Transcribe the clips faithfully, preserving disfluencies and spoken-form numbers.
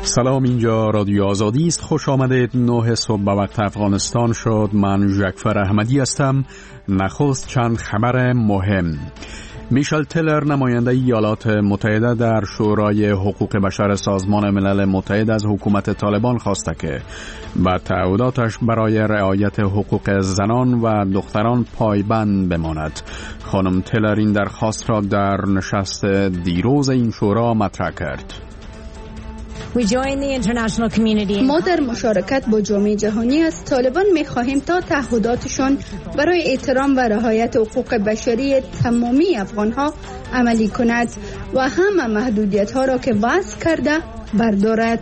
سلام، اینجا رادیو آزادی است. خوش آمدید. نه صبح به وقت افغانستان شد. من جعفر احمدی هستم. نخست چند خبر مهم. میشل تیلر، نماینده ایالات متحده، در شورای حقوق بشر سازمان ملل متحد از حکومت طالبان خواسته که به تعهداتش برای رعایت حقوق زنان و دختران پایبند بماند. خانم تیلر این درخواست را در نشست دیروز این شورا مطرح کرد. ما در مشارکت با جامعه جهانی از طالبان می خواهیم تا تعهداتشان برای احترام و رعایت حقوق بشری تمامی افغانها عملی کند و همه محدودیت ها را که وضع کرده بردارد.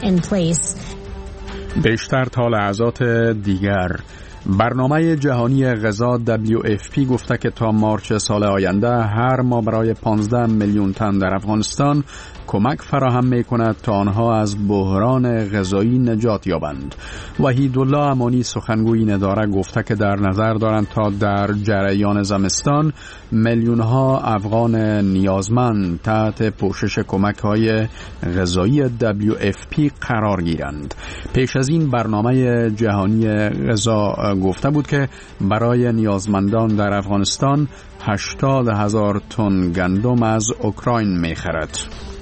بیشتر تا لحظات دیگر. برنامه جهانی غذا دبلیو اف پی گفته که تا مارچ سال آینده هر ماه برای پانزده میلیون تن در افغانستان کمک فراهم می کند تا آنها از بحران غذایی نجات یابند. وحیدالله امانی، سخنگوی این اداره، گفته که در نظر دارند تا در جریان زمستان میلیون ها افغان نیازمند تحت پوشش کمک های غذایی دبلیو اف پی قرار گیرند. پیش از این برنامه جهانی غذا گفته بود که برای نیازمندان در افغانستان هشتاد هزار تن گندم از اوکراین می خرد.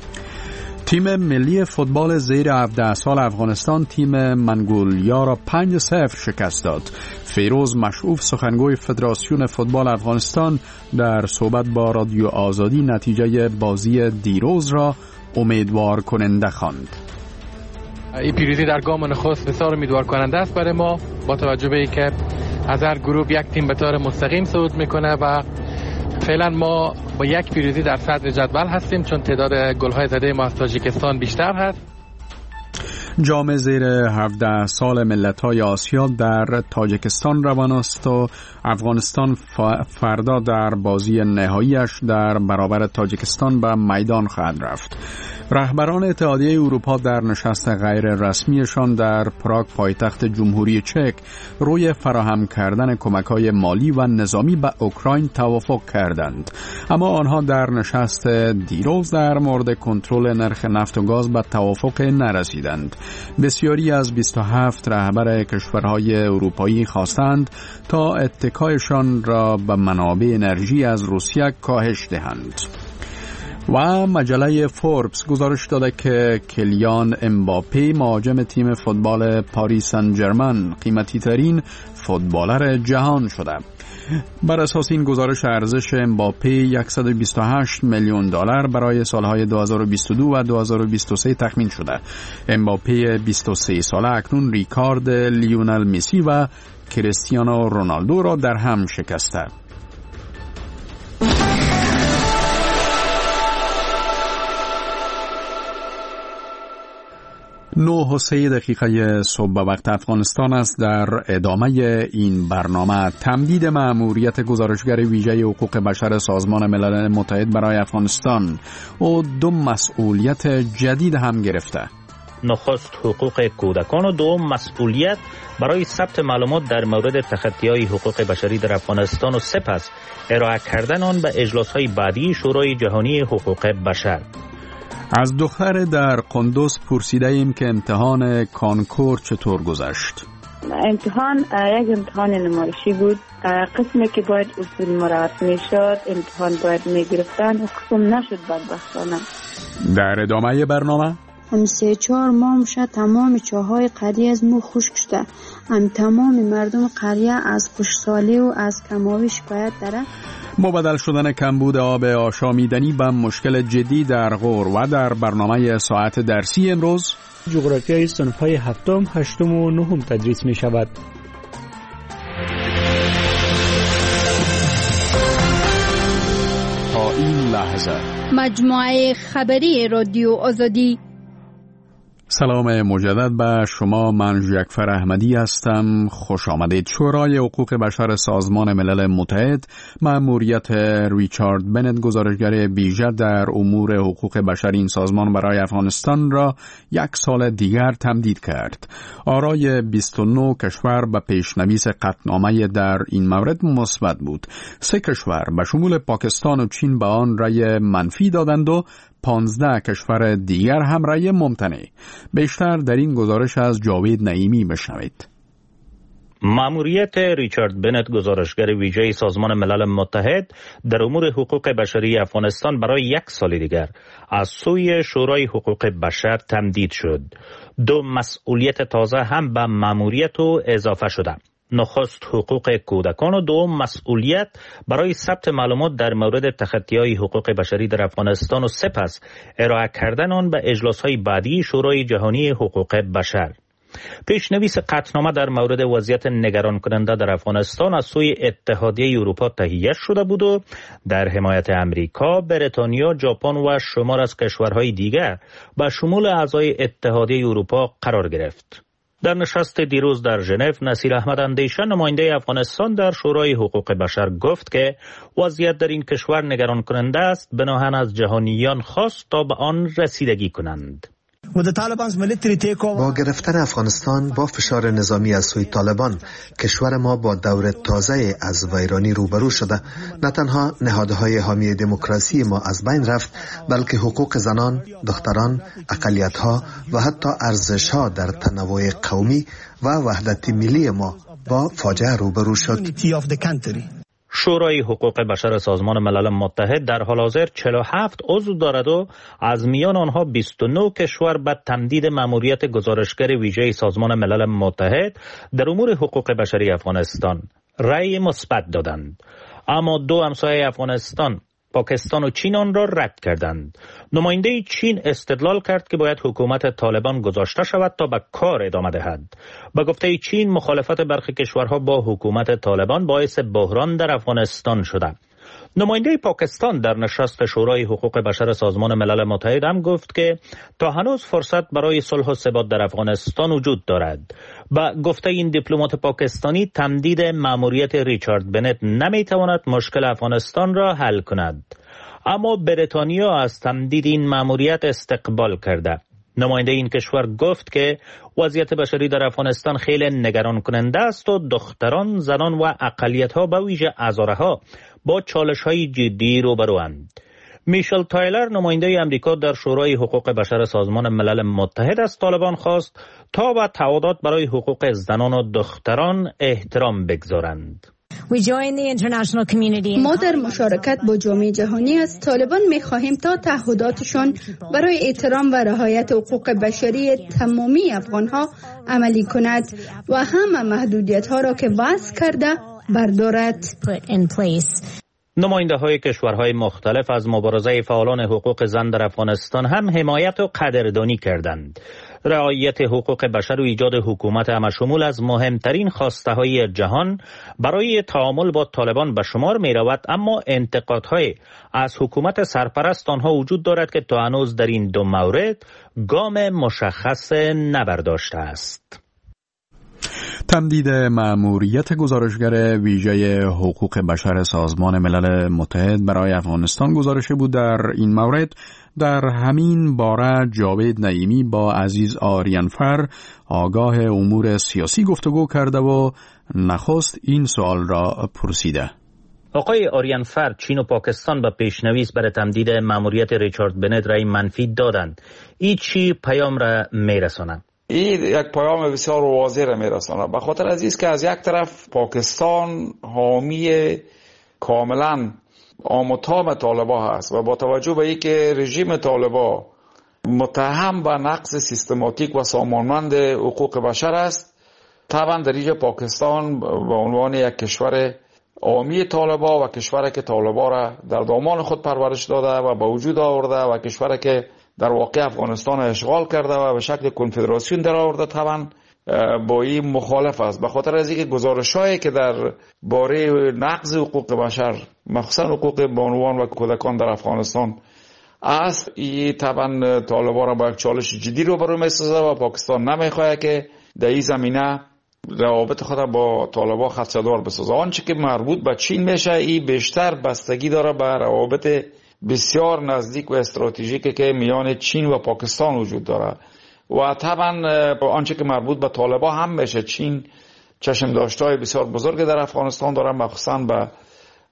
تیم ملی فوتبال زیر هفده سال افغانستان تیم منگولیا را پنج صفر شکست داد. فیروز مشعوف، سخنگوی فدراسیون فوتبال افغانستان، در صحبت با رادیو آزادی نتیجه بازی دیروز را امیدوار کننده خواند. این پیروزی در گام نخست بسیار امیدوار کننده است برای ما، با توجه به اینکه از هر گروه یک تیم به طور مستقیم صعود میکنه و فعلا ما با یک پیروزی در صدر جدول هستیم، چون تعداد گل‌های زده ما از تاجیکستان بیشتر هست. جام زیر هفده سال ملت‌های آسیا در تاجیکستان روان است و افغانستان فردا در بازی نهاییش در برابر تاجیکستان به میدان خواهد رفت. رهبران اتحادیه اروپا در نشست غیر رسمیشان در پراگ، پایتخت جمهوری چک، روی فراهم کردن کمک‌های مالی و نظامی به اوکراین توافق کردند. اما آنها در نشست دیروز در مورد کنترل نرخ نفت و گاز به توافق نرسیدند. بسیاری از بیست و هفت رهبر کشورهای اروپایی خواستند تا اتکایشان را به منابع انرژی از روسیه کاهش دهند. و مجله فوربس گزارش داده که کلیان امباپه، مهاجم تیم فوتبال پاریس سن ژرمن، قیمتی ترین فوتبالر جهان شده. بر اساس این گزارش ارزش امباپه صد و بیست و هشت میلیون دلار برای سالهای دو هزار و بیست و دو و دو هزار و بیست و سه تخمین شده. امباپه بیست و سه ساله اکنون ریکارد لیونل مسی و کریستیانو رونالدو را در هم شکسته. نه و سه دقیقه صبح به وقت افغانستان است. در ادامه این برنامه تمدید مأموریت گزارشگر ویژه حقوق بشر سازمان ملل متحد برای افغانستان و دو مسئولیت جدید هم گرفته. نخست حقوق کودکان و دوم مسئولیت برای ثبت معلومات در مورد تخطی‌های حقوق بشری در افغانستان و سپس ارائه کردن آن به اجلاس‌های بعدی شورای جهانی حقوق بشر. از دختر در قندوز پرسیده ایم که امتحان کانکور چطور گذشت؟ امتحان یک امتحان نمایشی بود. قسمی که باید اصول مراعات میشد امتحان باید میگرفتن و قسم نشد بدبختانه. در ادامه برنامه هم سه چهار ماه شد تمام چاهای قریه از مو خشک شده. هم تمام مردم قریه از خشکسالی و از کماوی شکایت داره. مبدل شدن کمبود آب آشامیدنی به مشکل جدی در غور. و در برنامه ساعت درسی امروز جغرافیای صنف‌های هفتم، هشتم و نهم تدریس می شود. تا این لحظه مجموعه خبری رادیو آزادی. سلام مجدد به شما، من جعفر احمدی هستم. خوش آمدید. شورای حقوق بشر سازمان ملل متحد مأموریت ریچارد بنت، گزارشگر ویژه در امور حقوق بشر این سازمان برای افغانستان، را یک سال دیگر تمدید کرد. آرای بیست و نه کشور به پیشنویس قطعنامه در این مورد مثبت بود. سه کشور به شمول پاکستان و چین به آن رأی منفی دادند و پانزده کشور دیگر هم رأی ممتنع. بیشتر در این گزارش از جاوید نعیمی بشنوید. مأموریت ریچارد بنت، گزارشگر ویژه سازمان ملل متحد در امور حقوق بشری افغانستان، برای یک سال دیگر از سوی شورای حقوق بشر تمدید شد. دو مسئولیت تازه هم به مأموریت او اضافه شده. نخست حقوق کودکان و دوم مسئولیت برای ثبت معلومات در مورد تخطی‌های حقوق بشری در افغانستان و سپس ارائه کردن آن به اجلاس‌های بعدی شورای جهانی حقوق بشر. پیشنویس قطعنامه در مورد وضعیت نگران کننده در افغانستان از سوی اتحادیه اروپا تهیه شده بود و در حمایت امریکا، بریتانیا، ژاپن و شمار از کشورهای دیگر به شمول اعضای اتحادیه اروپا قرار گرفت. در نشست دیروز در ژنو، نصیر احمد اندیشه، نماینده افغانستان در شورای حقوق بشر، گفت که وضعیت در این کشور نگران کننده است. بناهن از جهانیان خواست تا به آن رسیدگی کنند. با گرفتن افغانستان با فشار نظامی از سوی طالبان، کشور ما با دور تازه از ویرانی روبرو شده. نه تنها نهادهای حامی دموکراسی ما از بین رفت، بلکه حقوق زنان، دختران، اقلیت‌ها و حتی ارزش‌ها در تنوع قومی و وحدت ملی ما با فاجعه روبرو شد. شورای حقوق بشر سازمان ملل متحد در حال حاضر چهل و هفت عضو دارد و از میان آنها بیست و نه کشور به تمدید مأموریت گزارشگر ویژه سازمان ملل متحد در امور حقوق بشری افغانستان رأی مثبت دادند. اما دو همسایه افغانستان، پاکستان و چین، آن را رد کردند. نماینده چین استدلال کرد که باید حکومت طالبان گذاشته شود تا به کار ادامه دهد. به گفته چین، مخالفت برخی کشورها با حکومت طالبان باعث بحران در افغانستان شده. نماینده پاکستان در نشست شورای حقوق بشر سازمان ملل متحد هم گفت که تا هنوز فرصت برای صلح و ثبات در افغانستان وجود دارد. با گفته این دیپلمات پاکستانی، تمدید مأموریت ریچارد بنت نمیتواند مشکل افغانستان را حل کند. اما بریتانیا از تمدید این مأموریت استقبال کرده. نماینده این کشور گفت که وضعیت بشری در افغانستان خیلی نگران کننده است و دختران، زنان و اقلیت‌ها به ویژه هزارها با چالش‌های جدی روبروند. میشل تایلر، نماینده امریکا در شورای حقوق بشر سازمان ملل متحد، از طالبان خواست تا به تعهدات برای حقوق زنان و دختران احترام بگذارند. ما در مشارکت با جامعه جهانی از طالبان می خواهیم تا تعهداتشان برای احترام و رعایت حقوق بشری تمامی افغانها عملی کند و همه محدودیت ها را که وضع کرده بردارد. نماینده های کشورهای مختلف از مبارزه فعالان حقوق زن در افغانستان هم حمایت و قدردانی کردند. رعایت حقوق بشر و ایجاد حکومت همشمول از مهمترین خواسته های جهان برای تعامل با طالبان به شمار می رود، اما انتقادهای از حکومت سرپرست آنها وجود دارد که تا هنوز در این دو مورد گام مشخص نبرداشته است. تمدید مأموریت گزارشگر ویژه حقوق بشر سازمان ملل متحد برای افغانستان گزارشی بود. در این مورد در همین باره جاوید نعیمی با عزیز آریانفر، آگاه امور سیاسی، گفتگو کرده و نخست این سوال را پرسیده. آقای آریانفر، چین و پاکستان به پیشنویس برای تمدید مأموریت ریچارد بنت رأی منفی دادند. این چی پیام را میرساند؟ این یک پیام بسیار واضح را میرساند، به خاطر از است که از یک طرف پاکستان حامی کاملا آمتام طالبا هست و با توجه به اینکه رژیم طالبا متهم به نقض سیستماتیک و سامانمند حقوق بشر است، طبعا در اینجا پاکستان به عنوان یک کشور حامی طالبا و کشوری که طالبا را در دامان خود پرورش داده و به وجود آورده و کشوری که در واقع افغانستان اشغال کرده و به شکل کنفدراسیون در آورده، طبعا با این مخالف است. به خاطر از اینکه گزارش‌هایی که در باره نقض حقوق بشر، مخصوصا حقوق بانوان و کودکان در افغانستان است، این طبعا طالبا را با یک چالش جدی روبرو می‌سازه و پاکستان نمی‌خواهد که در این زمینه روابط خود با طالبا خدشه‌دار بسازه. آنچه که مربوط به چین میشه، این بیشتر بستگی داره به روابط بسیار نزدیک و استراتژیکی که میان چین و پاکستان وجود داره و طبعا آنچه که مربوط به طالبا هم میشه. چین چشم داشتهای بسیار بزرگ در افغانستان داره، مخصوصا به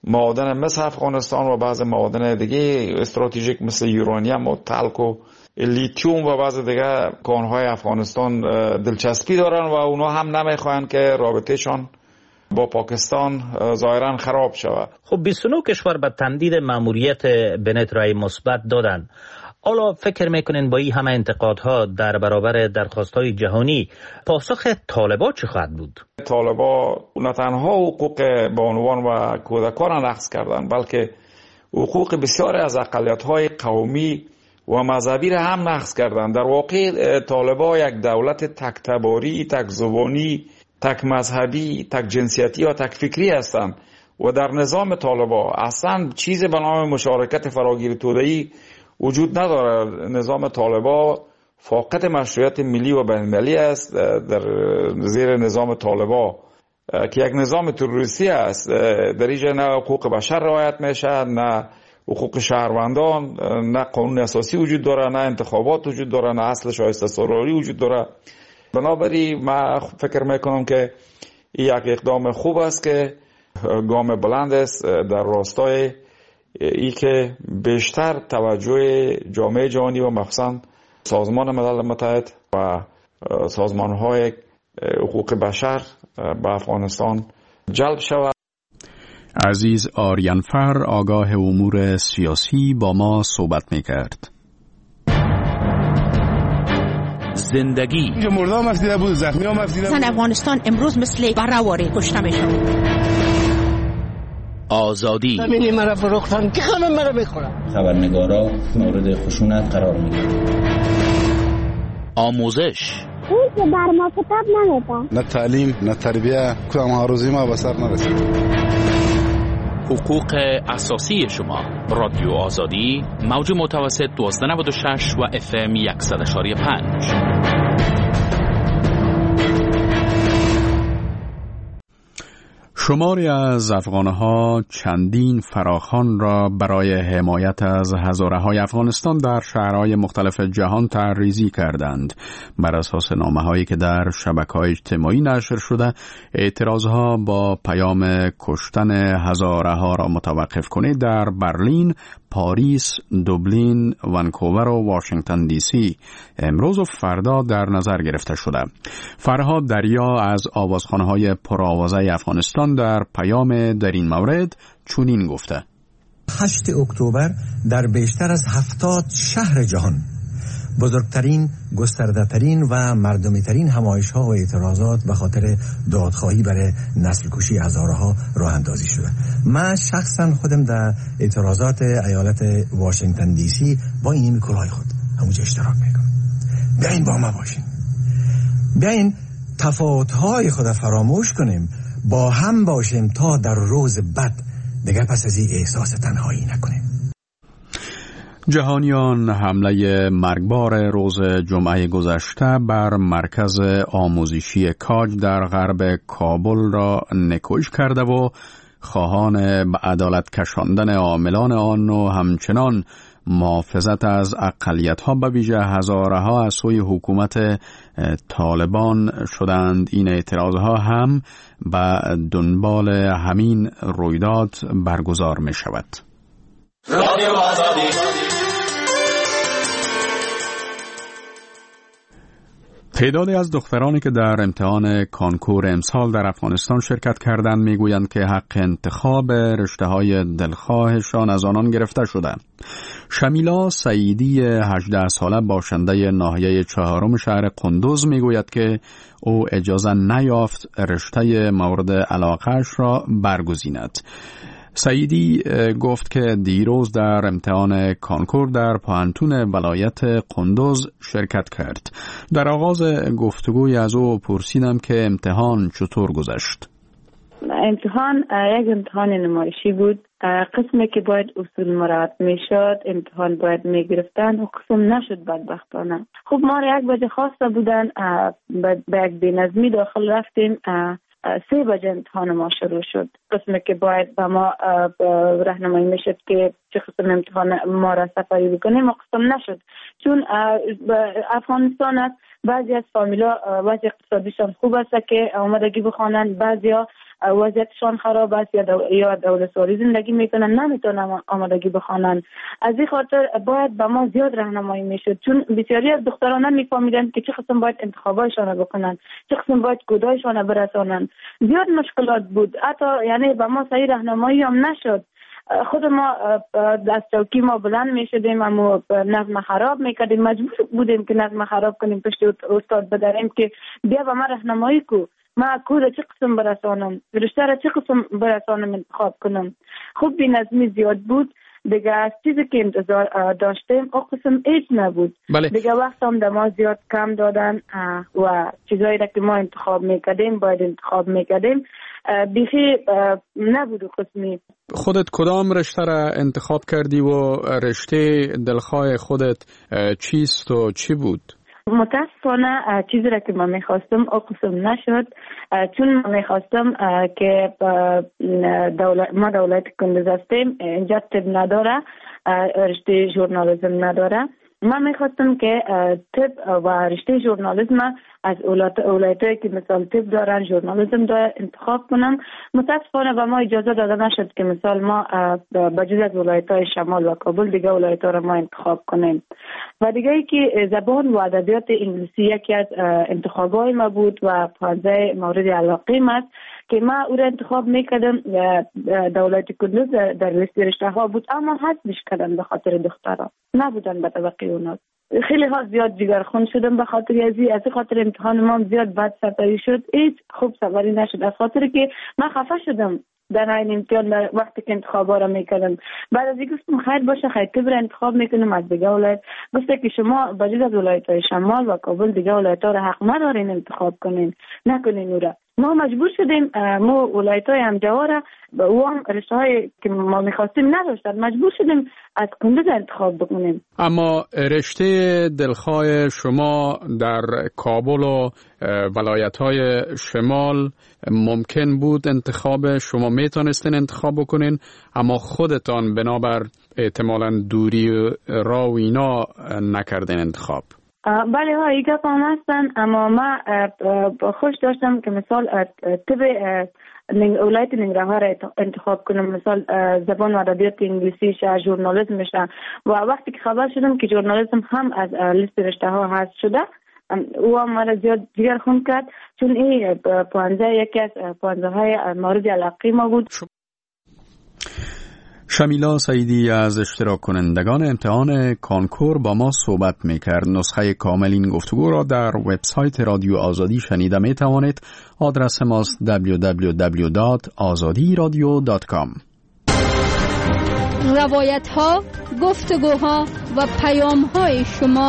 معادن مثل افغانستان و بعض معادن دیگه استراتژیک مثل یورانیم و تلک و لیتیوم و بعض دیگه کانهای افغانستان دلچسپی دارن و اونا هم نمیخواین که رابطهشان با پاکستان ظاهرا خراب شود. خب بیست و نه کشور به تمدید ماموریت بنت رای مثبت دادن. حالا فکر میکنین با این همه انتقادها در برابر درخواست‌های جهانی پاسخ طالبان چه خواهد بود؟ طالبان نه تنها حقوق بانوان و کودکان را نقض کردند، بلکه حقوق بسیاری از اقلیت‌های قومی و مذهبی را هم نقض کردند. در واقع طالبان یک دولت تک تباری، تک زبانی، تک مذهبی، تک جنسیتی و تک فکری هستند و در نظام طالبان اصلا چیزی به نام مشارکت فراگیر توده‌ای وجود نداره. نظام طالبان فاقد مشروعیت ملی و بین‌المللی است. در زیر نظام طالبان که یک نظام تروریستی است، در اینجا نه حقوق بشر رعایت میشه، نه حقوق شهروندان، نه قانون اساسی وجود داره، نه انتخابات وجود داره، نه اصل شایسته سرایی وجود داره. بنابراین من فکر میکنم که این یک اقدام خوب است که گام بلند است در راستای ای که بیشتر توجه جامعه جهانی و مخصوصا سازمان ملل متحد و سازمان‌های حقوق بشر به افغانستان جلب شود. عزیز آریانفر آگاه امور سیاسی با ما صحبت می‌کرد. زندگی مردم هم افزیده بود، زخمی هم افزیده بود. افغانستان امروز مثل بره‌واره کشته میشود. آزادی زمینی مرا فروختن که همه مرا بخورن. خبرنگارا مورد خشونت قرار میگیرن. آموزش اون که بر ما کتاب نمیده. نه تعلیم نه تربیه، کدام آرزوی ما به سر نرسید. حقوق اساسی شما. رادیو آزادی موج متوسط دوازده نود و شش و اف ام صد و پنج. شماری از افغانها چندین فراخوان را برای حمایت از هزاره های افغانستان در شهرهای مختلف جهان طرحریزی کردند. بر اساس نامه هایی که در شبکه‌های اجتماعی نشر شده، اعتراضها با پیام کشتن هزاره ها را متوقف کنید در برلین، پاریس، دوبلین، ونکوور و واشنگتن دی سی امروز و فردا در نظر گرفته شده. فرهاد دریا از آوازخوان‌های پرآوازه افغانستان در پیام در این مورد چنین گفته: هشت اکتبر در بیشتر از هفتاد شهر جهان بزرگترین، گسترده‌ترین و مردمی‌ترین همایش‌ها و اعتراضات به خاطر دادخواهی برای نسل کشی هزارها راه اندازی شده. من شخصا خودم در اعتراضات ایالت واشنگتن دی سی با این کلاه خود همونجا اشتراک میکنم. بیاین با ما باشین، بیاین تفاوت‌های خود فراموش کنیم، با هم باشیم تا در روز بد دیگر پس از این احساس تنهایی نکنیم. جهانیان حمله مرگبار روز جمعه گذشته بر مرکز آموزشی کاج در غرب کابل را نکوش کرده و خواهان به عدالت کشاندن عاملان آن و همچنان محافظت از اقلیت‌ها به ویژه هزاره‌ها از سوی حکومت طالبان شدند. این اعتراضها هم به دنبال همین رویداد برگزار می شود. رادیو آزادی. تعدادی از دخترانی که در امتحان کانکور امسال در افغانستان شرکت کردند میگویند که حق انتخاب رشته‌های دلخواهشان از آنان گرفته شده. شمیلا سعیدی هجده ساله باشنده ناحیه چهارم شهر قندوز میگوید که او اجازه نیافت رشته مورد علاقه‌اش را برگزیند. سعیدی گفت که دیروز در امتحان کانکور در پوهنتون ولایت قندوز شرکت کرد. در آغاز گفتگوی از او پرسیدم که امتحان چطور گذشت. امتحان یک امتحان نمایشی بود. قسمی که باید اصول مراعات می شد امتحان باید می گرفتن و قسم نشد بدبختانه. خب ما را یک بجه خواسته بودن، به یک بینظمی داخل رفتیم. سه بجه امتحان ما شروع شد. قسمی که باید به ما راهنمایی میشد که چه قسم امتحان ما را سفری بکنیم و قسم نشد، چون افغانستان است بعضی از فامیلا وضع اقتصادیشان خوب است که آمادگی بخوانند، بعضیا وضعیتشان خراب است یا دو... یا دولتسواری زندگی میکنن نمیتونن آمادگی بخوانند. از این خاطر باید به ما زیاد راهنمایی میشد، چون بسیاری از دختران نمیفهمیدن که چه قسم باید انتخابایشان بکنن، چه قسم باید کودایشان برسانن. زیاد مشکلات بود، حتی یعنی به ما صحیح راهنمایی هم نشد. خود ما دست چوکی ما بلند می شدیم، اما نظم خراب می کردیم، مجبور بودیم که نظم خراب کنیم، پشت استاد بداریم که بیا به ما راهنمایی کو، ما کود چه قسم برسانم، رشته را چه قسم برسانم انتخاب کنم. خوب بی نظمی زیاد بود دیگه، از چیزی که انتظار داشتیم او قسم ایج نبود. بله. دیگه وقت هم در ما زیاد کم دادن و چیزایی را که ما انتخاب میکردیم باید انتخاب میکردیم بیخی نبود قسمی. خودت کدام رشته را انتخاب کردی و رشته دلخواه خودت چیست و چی بود؟ متاسفانه چیزی را که من میخواستم او قسم نشد، چون من میخواستم که دولت ما دولت کندوز هستیم، اینجا طب نداره، رشته ژورنالیسم نداره. من میخواستم که طب و رشته ژورنالیسم از ولایتایی که مثال طب دارن ژورنالیسم داره انتخاب کنم. متاسفانه به ما اجازه داده نشد که مثال ما بجز از ولایت‌های شمال و کابل دیگه ولایت‌ها را ما انتخاب کنیم. و دیگه ای که زبان و ادبیات انگلیسی یکی از انتخابای ما بود و پانزده مورد علاقه ما است که ما او را انتخاب میکردم. دولت کندوز در لیست رشته ها بود اما حذفش کردن به خاطر دخترها، نبودن به طبقه اونا. خیلی ها زیاد جگرخون شدم به خاطر ازی از خاطر امتحان ما زیاد بد سپری شد، هیچ خوب سپری نشد، از خاطر که من خفه شدم در این امتحان وقتی که انتخابا را میکردم. بعد از این گفتم خیر باشه خیر طب را انتخاب میکنم از دیگه ولایت. گفته که شما بجز از ولایت‌های شمال و کابل دیگه ولایت‌ها را حق ندارین انتخاب کنین، نکنین او را. ما مجبور شدیم ما ولایت‌های همجواره و هم رشته‌های که ما می‌خواستیم نداشتن، مجبور شدیم از کندوز انتخاب بکنیم. اما رشته دلخواه شما در کابل و ولایت‌های شمال ممکن بود انتخاب شما میتونستین انتخاب بکنین، اما خودتان بنابر احتمالاً دوری راه و اینا نکردین انتخاب. بله ها ایگه هم هستن، اما ما خوش داشتم که مثال طب ولایت ننگرهار را انتخاب کنم، مثال زبان و ادبیات انگلیسی شه، ژورنالیسم شه. و وقتی که خبر شدم که ژورنالیسم هم از لیست رشته ها هست شده، او هم مرا زیاد جگر خون کرد، چون این پانزده یکی از پانزده های مورد علاقه ما بود. شمیلا سعیدی از اشتراک کنندگان امتحان کانکور با ما صحبت میکرد. نسخه کامل این گفتگو را در وبسایت رادیو آزادی شنیده می توانید. آدرس ماست دبلیو دبلیو دبلیو دات آزادی رادیو دات کام. روایت ها، گفتگوها و پیام های شما.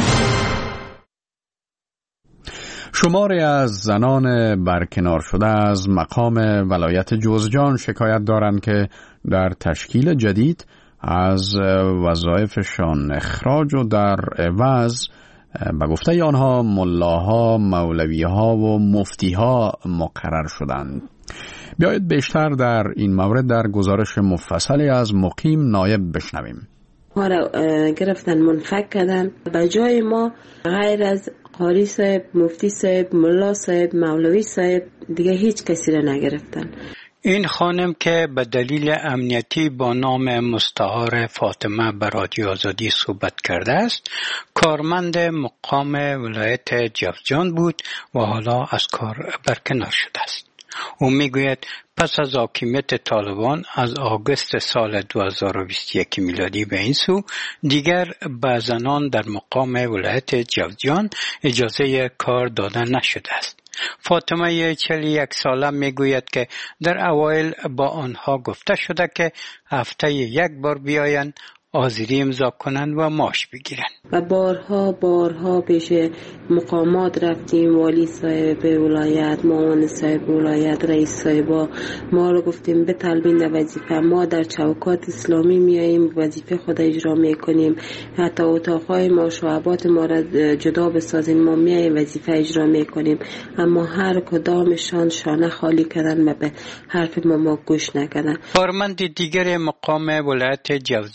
شماری از زنان برکنار شده از مقام ولایت جوزجان شکایت دارند که در تشکیل جدید از وظایفشان اخراج و در عوض به گفته آنها ملاها، مولویها و مفتیها مقرر شدند. بیایید بیشتر در این مورد در گزارش مفصلی از مقیم نایب بشنویم. ما را گرفتن منفک کردن، به جای ما غیر از قاری صاحب، مفتی صاحب، ملا صاحب، مولوی صاحب دیگه هیچ کسی را نگرفتن. این خانم که به دلیل امنیتی با نام مستعار فاطمه به رادیو آزادی صحبت کرده است، کارمند مقام ولایت جوزجان بود و حالا از کار برکنار شده است. او میگوید پس از حاکمیت طالبان از آگوست سال دو هزار و بیست و یک میلادی به این سو دیگر به زنان در مقام ولایت جوزجان اجازه کار داده نشده است. فاطمه چهل و یک ساله میگوید که در اوایل با آنها گفته شده که هفته یک بار بیایند، حاضری امضا کنن و معاش بگیرن. و بارها بارها پیش مقامات رفتیم، والی صاحب ولایت، معاون صاحب ولایت، رئیس صاحبا، ما رو گفتیم بطلبین در وظیفه. ما در چوکات اسلامی میاییم وظیفه خود اجرا میکنیم، حتی اتاقهای ما شعبات ما را جدا بسازیم، ما میاییم وظیفه اجرا میکنیم، اما هر کدامشان شانه خالی کردن و به حرف ما ما گوش نکردن. کارمند دیگر مقام ولایت جوزجان که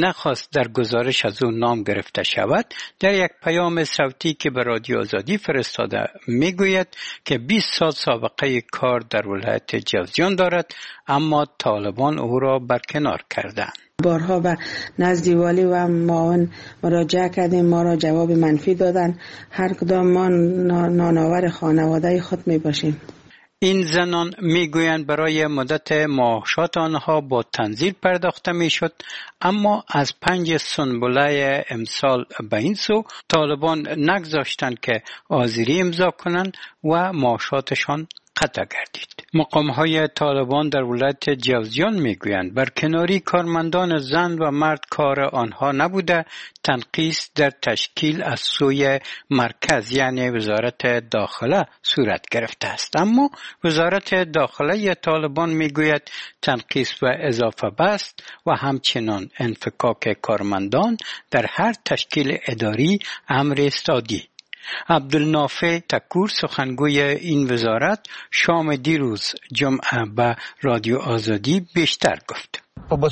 نخواست در گزارش از او نام گرفته شود، در یک پیام صوتی که به رادیو آزادی فرستاده میگوید که بیست سال سابقه کار در ولایت جوزجان دارد، اما طالبان او را برکنار کردند. بارها به نزد والی و معاون مراجعه کردیم، ما را جواب منفی دادن. هر کدام ما نانآور خانواده خود می باشیم. این زنان میگویند برای مدت معاشات آنها با تنزیل پرداخته میشد، اما از پنج سنبله امسال به این سو طالبان نگذاشتند که آذری امضا کنند و معاشاتشان قطع گردید. مقام‌های طالبان در ولایت جوزجان میگویند برکناری کارمندان زن و مرد کار آنها نبوده، تنقیص در تشکیل از سوی مرکز یعنی وزارت داخله صورت گرفته است. اما وزارت داخله طالبان میگوید تنقیص و اضافه بست و همچنان انفکاک کارمندان در هر تشکیل اداری امر است عادی. عبدالنافع تکور سخنگوی این وزارت شام دیروز جمعه به رادیو آزادی بیشتر گفت.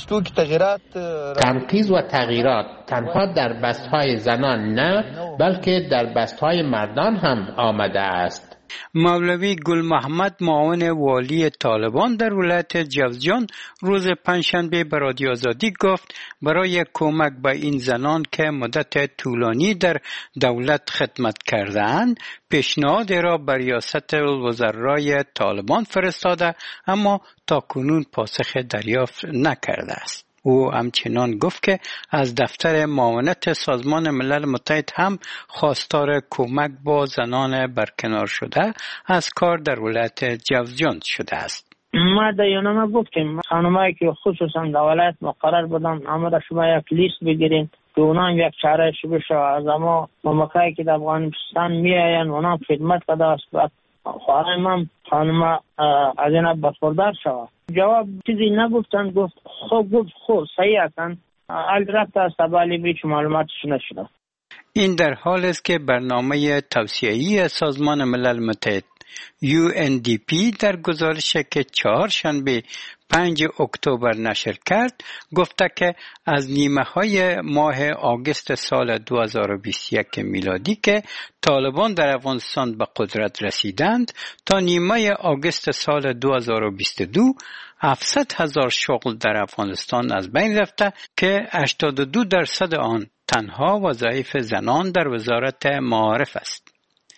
تنقیض و تغییرات تنها در بستهای زنان نه، بلکه در بستهای مردان هم آمده است. مولوی گل محمد معاون والی طالبان در ولایت جوزجان روز پنجشنبه به رادیو آزادی گفت برای کمک به این زنان که مدت طولانی در دولت خدمت کرده‌اند پیشنهاد را به ریاست الوزرای طالبان فرستاده، اما تاکنون پاسخ دریافت نکرده است. او همچنان گفت که از دفتر معاونت سازمان ملل متحد هم خواستار کمک با زنان برکنار شده از کار در ولایت جوزجان شده است. ما در یونامه گفتیم خانمایی که خصوصا در ولایت مقرر بودن اما در شما یک لیست بگیرین که اونا هم یک چاره شبه شو از اما ممکایی که در افغانستان می آین اونا خدمت کده است. خواهرم هم خانم از این برخوردار شود. جواب چیزی نگفتن، گفت خوب گفت خوب صحیح هستن البته است ولی بیش معلوماتش نشده. این در حال است که برنامه توسعه‌ای سازمان ملل متحد یو ان دی پی در گزارشی که چهارشنبه پنج اکتبر نشر کرد گفته که از نیمه های ماه آگوست سال دو هزار و بیست و یک میلادی که طالبان در افغانستان به قدرت رسیدند تا نیمه آگوست سال دو هزار و بیست و دو هفتصد هزار شغل در افغانستان از بین رفته که هشتاد و دو درصد آن تنها وظایف زنان در وزارت معارف است.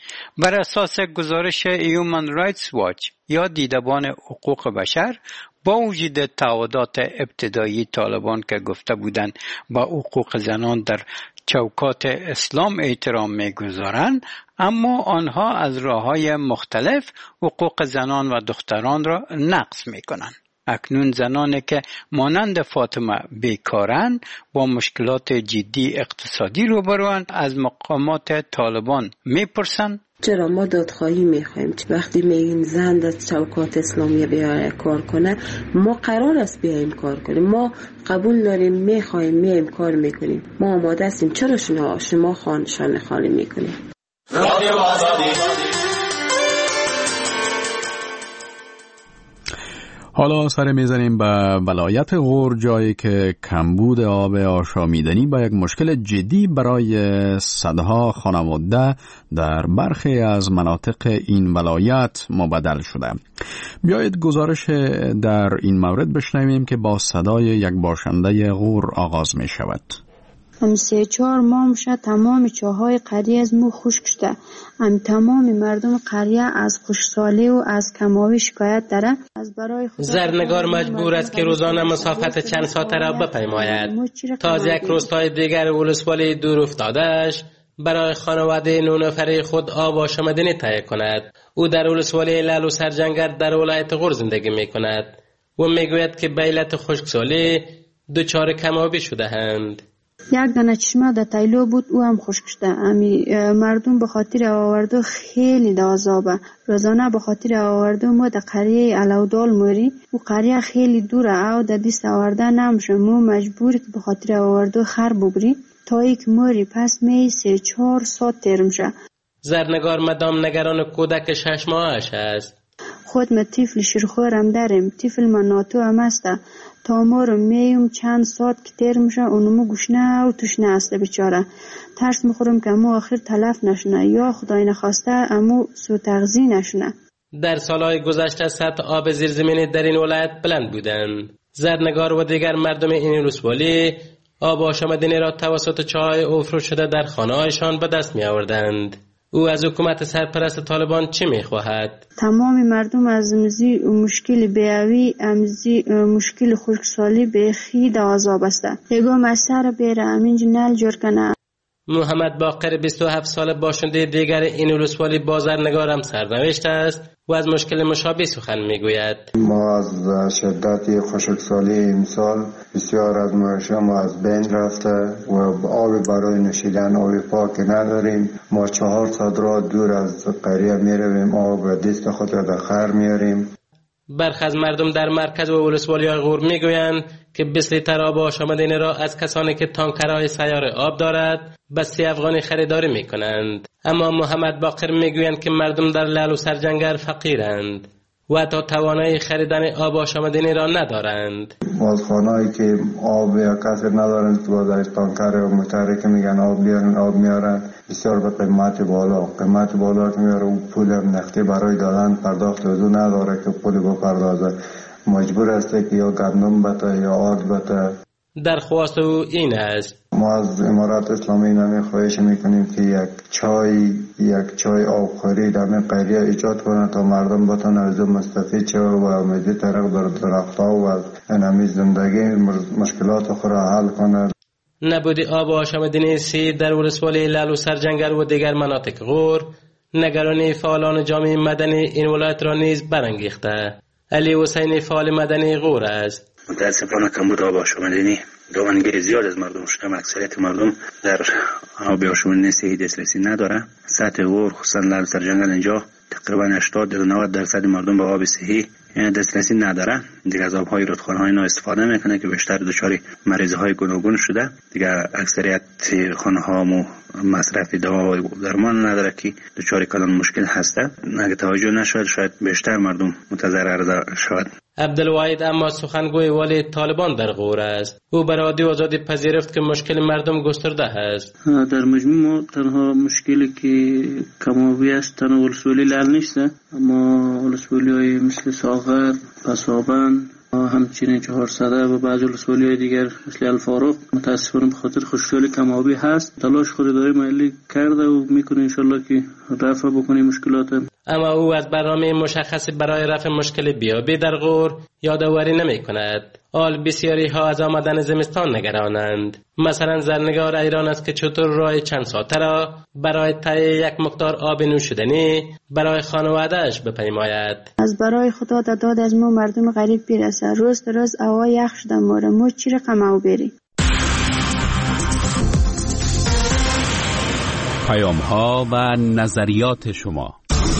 بر اساس گزارش هیومن رایتس واچ یا دیدبان حقوق بشر، با وجود تعهدات ابتدایی طالبان که گفته بودند با حقوق زنان در چوکات اسلام احترام می‌گذارند، اما آنها از راه‌های مختلف حقوق زنان و دختران را نقض می‌کنند. اکنون زنانی که مانند فاطمه بیکارند با مشکلات جدی اقتصادی روبروند از مقامات طالبان میپرسند چرا ما دادخواهی میخوایم؟ وقتی میگیم زن در چوکات اسلامی بیاید کار کنه، ما قرار است بیایم کار کنیم، ما قبول داریم میخوایم میایم کار میکنیم، ما آماده هستیم. چرا شما شما خانشان خالی میکنیم؟ رادیو آزادی. حالا سر میزنیم به ولایت غور، جایی که کمبود آب آشامیدنی با یک مشکل جدی برای صدها خانواده در برخی از مناطق این ولایت مبدل شده. بیایید گزارش در این مورد بشنویم که با صدای یک باشنده غور آغاز می شود. هم سه چهار ماه میشه تمام چاهای قریه از مو خشک شده. هم تمام مردم قریه از خشکسالی و از کماوی شکایت داره. از برای زرنگار مجبور است که روزانه مسافت چند ساعت را بپیماید تا از یک روستای دیگر ولسوالی دور افتاده‌اش برای خانواده نه نفره خود آب آشامیدنی تهیه کند. او در ولسوالی لعل و سرجنگر در ولایت غور زندگی می کند و میگوید که به علت خشکسالی دچار کماوی شده‌اند. یک دانه چشمه در تایلو بود، او هم خشک شده. امی مردم به خاطر آوردو خیلی در عذابه. روزانه به خاطر آوردو ما در قریه علودال موری و قریه خیلی دوره او در دست آورده نمیشه. ما مجبوری که به خاطر آوردو خر ببری تا یک موری پس می سه چهار ساعت تیر میشه. زرنگار مدام نگران کودک شش ماهش است. خود ما طفل شیرخوارم داریم، طفل ما ناتو هم است، تا ما رو مییم چند ساعت که تیر میشه اونمو گوشنه و تشنه است بیچاره. ترس میخورم که امو آخر تلف نشنه یا خدای نخواسته امو سو تغذیه نشنه. در سالهای گذشته سطح آب زیرزمینی در این ولایت بلند بودند. زرنگار و دیگر مردم این ولسوالی آب آشامیدنی را توسط چاهای اوفرو شده در خانه‌هایشان به دست می آوردند. او از حکومت سرپرست طالبان چه می خواهد؟ تمام مردم از مزی مشکل بیاوی امزی مشکل خشکسالی به خید عذاب است. دیگه مسر بیره امینج نل جور کنه. محمد باقر بیست و هفت ساله باشنده دیگر این ولسوالی بازرنگارم سرنوشت است و از مشکل مشابه سخن میگوید. ما از شدت خشکسالی امسال بسیار از مواشا ما از بین رفته و آب برای نوشیدن آب پاک نداریم. ما چهار صد را دور از قریه میرویم، آب و دست خود را در خر میاریم. برخی از مردم در مرکز و ولسوالی غور میگویند که بیست لیتر آب آشامیدنی را از کسانی که تانکرهای سیار آب دارد به سی افغانی خریداری میکنند. اما محمد باقر میگویند که مردم در لعل و سرجنگر فقیرند و حتی توانایی خریدن آب آشامیدنی را ندارند. بازخانه‌ای که آب یا کسی ندارند که باز از تانکر و موتری که میگن آب بیارن آب میارن، بسیار به قیمت بالا قیمت بالا که میاره و پول نقدی برای دادن پرداخت وضو نداره که پول بپردازه، مجبور است که یا گندم بته یا آرد بته. درخواست او این است: ما از امارات اسلامی نمی خواهش میکنیم که یک چای یک چای آبخوری در این قریه ایجاد کنه تا مردم بتونن از اون مستفید شوند و امیدی طرق در درختها و از انمی زندگی مشکلات خود را حل کنه. نبودی آب آشامیدنی سی در ولسوالی لعل و سرجنگر و دیگر مناطق غور نگرانی فعالان جامعه مدنی این ولایت را نیز برانگیخته. علی حسینی فعال مدنی غور است. متاسفانه کمبود آب آشامیدنی دامنگیری زیاد از مردم شده. اکثریت مردم در آب آشامیدنی صحیح دسترسی نداره. سطح غور خصوصا لعل و سرجنگل اینجا تقریبا هشتاد تا نود درصد مردم به آب صحیح دسترسی نداره. دیگه از آب‌های رودخانه‌ها اینا استفاده میکنه که بیشتر دچار مریض‌های گوناگون شده. دیگه اکثریت خانه‌ها مو مصرف دوا و درمان نداره که دچار کلان مشکل هسته. اگه توجه نشود شاید بیشتر مردم متضرر شود. عبدالواحد اما سخنگوی والی طالبان در غور است. او بر رادیو آزادی پذیرفت که مشکل مردم گسترده است. در مجموع ما تنها مشکلی که کمابی است تنها ولسوالی لعل نیست، اما ولسوالی های مثل ساغر، پسابند، همچنین چهارصده و بعضی ولسوالی های دیگر مثل الفاروق متاسفانه به خاطر خشکسالی کمابی هست. تلاش خریداری محلی کرده و میکنه انشالله که رفع بکنه مشکلات. اما او از برنامه مشخصی برای رفع مشکل بیابی در غور یادآوری نمی کند. آل بسیاری ها از آمدن زمستان نگرانند. مثلا زرنگار ایران است که چطور راه چند ساعته را برای تهیه یک مقدار آب نوشیدنی برای خانواده‌اش بپیماید. از برای خدا داد از ما مردم غریب برسه. روز روز هوا یخ شده ماره ما چی رقم او بری. پیام ها و نظریات شما.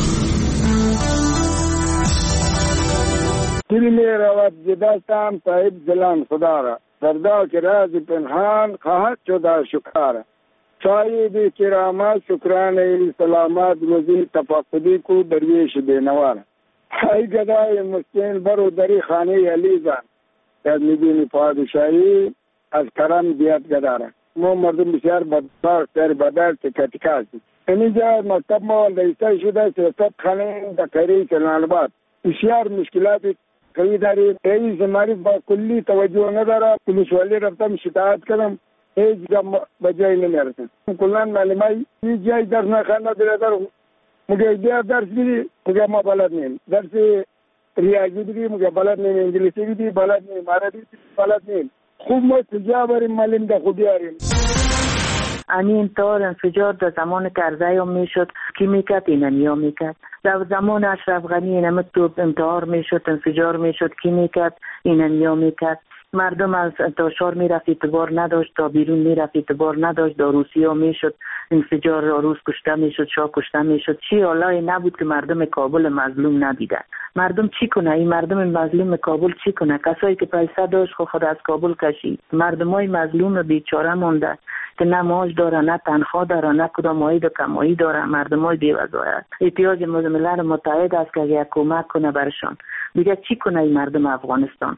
دلی روت جدستم صاحب دلان خدا را دردا که راز پنهان خواهد شده شکار صاحب کرامت شکرانه سلامت روزی تفقدی کو درویش بینوار ای گدای مسکین برو دری خانه علیزان از میبینی پادشاهی از کرم بیاد گداره. ما مردم بسیار بدبخت در بدر تکتیکاسی اینجا مکتب ما لیسته شده سیاست خانه دکری کلانباد بسیار مشکلات قوی داریم. رئیس مریض با کلی توجه نداره. پلیسوالی رفتم شکایت کردم هیچ جا به جای نمیرسن. کلان معلومه هیچ جای درس نخوانده در مگه بیا درس بدی مگه ما بلد نیم، درس ریاضی بدی مگه بلد نیم، انگلیسی بدی بلد نیم، عربی بلد نیم. خوب ما کجا بریم معلم ده خوبی آریم. همین طور انفجار در زمان کرزی هم میشد کی میکرد اینمی هم میکرد. در زمان اشرف غنی اینمی توپ انتحار میشد انفجار میشد کی میکرد اینمی هم میکرد. مردم از تا شهر میرفت اعتبار نداشت، تا بیرون میرفت اعتبار نداشت، در روسیه میشد انفجار، روس کشته میشد، شاه کشته میشد. چی حالای نبود که مردم کابل مظلوم ندیدن؟ مردم چی کنه؟ این مردم مظلوم کابل چی کنه؟ کسایی که پیسه داشت خود, خود از کابل کشید. مردمای مظلوم بیچاره مونده که نه معاش داره، نه تنخواه داره، نه کدام عاید و کمایی داره. مردمای بی‌وظایف احتیاج ملل متحد است که یک کمک کنه برشان. دیگه چی کنه این مردم افغانستان؟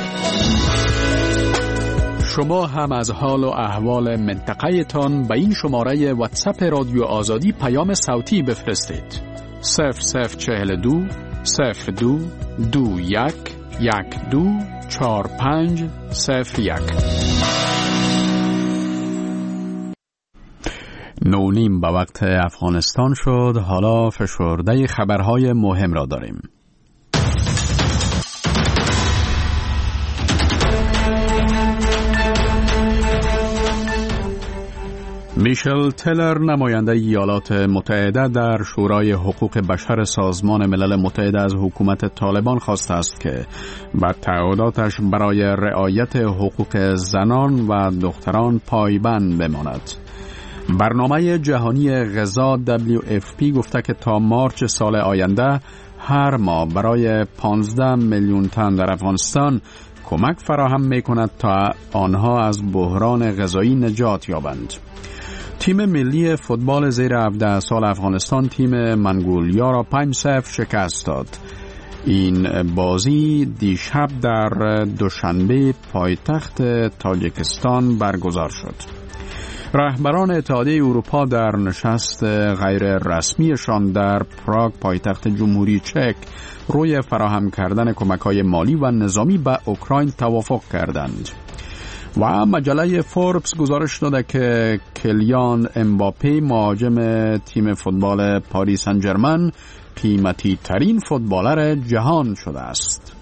شما هم از حال و احوال منطقه تان به این شماره واتساپ رادیو آزادی پیام صوتی بفرستید. صفر صفر چهل دو صفر دو دو یک یک دو چار پنج صفر یک. نونیم به وقت افغانستان شد. حالا فشرده خبرهای مهم را داریم. میشل تلر نماینده ایالات متحده در شورای حقوق بشر سازمان ملل متحد از حکومت طالبان خواسته است که بر تعهداتش برای رعایت حقوق زنان و دختران پایبند بماند. برنامه جهانی غذا دبلیو اف پی گفته که تا مارچ سال آینده هر ماه برای پانزده میلیون تن در افغانستان کمک فراهم می کند تا آنها از بحران غذایی نجات یابند. تیم ملی فوتبال زیر هفده سال افغانستان تیم منگولیا را پنج صفر شکست داد. این بازی دیشب در دوشنبه پایتخت تاجیکستان برگزار شد. رهبران اتحادیه اروپا در نشست غیر رسمیشان در پراگ پایتخت جمهوری چک روی فراهم کردن کمک‌های مالی و نظامی به اوکراین توافق کردند. و مجله فوربس گزارش داده که کلیان امباپه مهاجم تیم فوتبال پاریس سن ژرمن قیمتی ترین فوتبالر جهان شده است.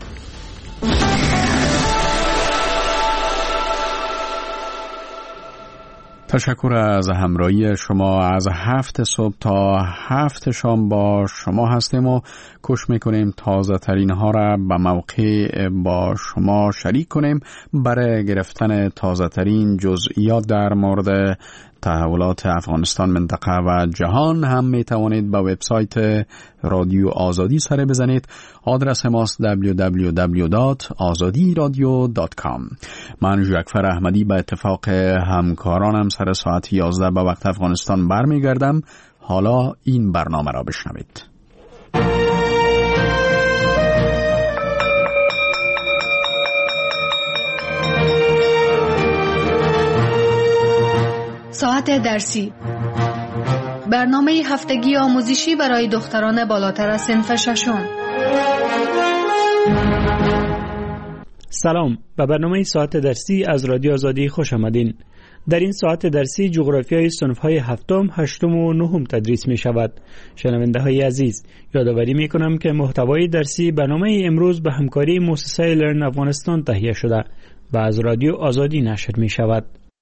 تشکر از همراهی شما. از هفت صبح تا هفت شام با شما هستیم و کوشش میکنیم تازه ترین ها را به موقع با شما شریک کنیم. برای گرفتن تازه ترین جزئیات در مورد تحولات افغانستان، منطقه و جهان هم می توانید به وبسایت رادیو آزادی سر بزنید. آدرس ماست دبلیو دبلیو دبلیو دات آزادی رادیو دات کام. من ژاکفر احمدی به اتفاق همکارانم سر ساعت یازده به وقت افغانستان برمیگردم. حالا این برنامه را بشنوید. ساعت درسی، برنامه هفتگی آموزشی برای دختران بالاتر از صنف ششم. سلام، به برنامه ساعت درسی از رادیو آزادی خوش آمدین. در این ساعت درسی جغرافیای صنف‌های هفتم، هشتم و نهم تدریس می شود. شنونده های عزیز، یادآوری می کنم که محتوای درسی برنامه امروز به همکاری مؤسسه لرن افغانستان تهیه شده و از رادیو آزادی نشر می شود.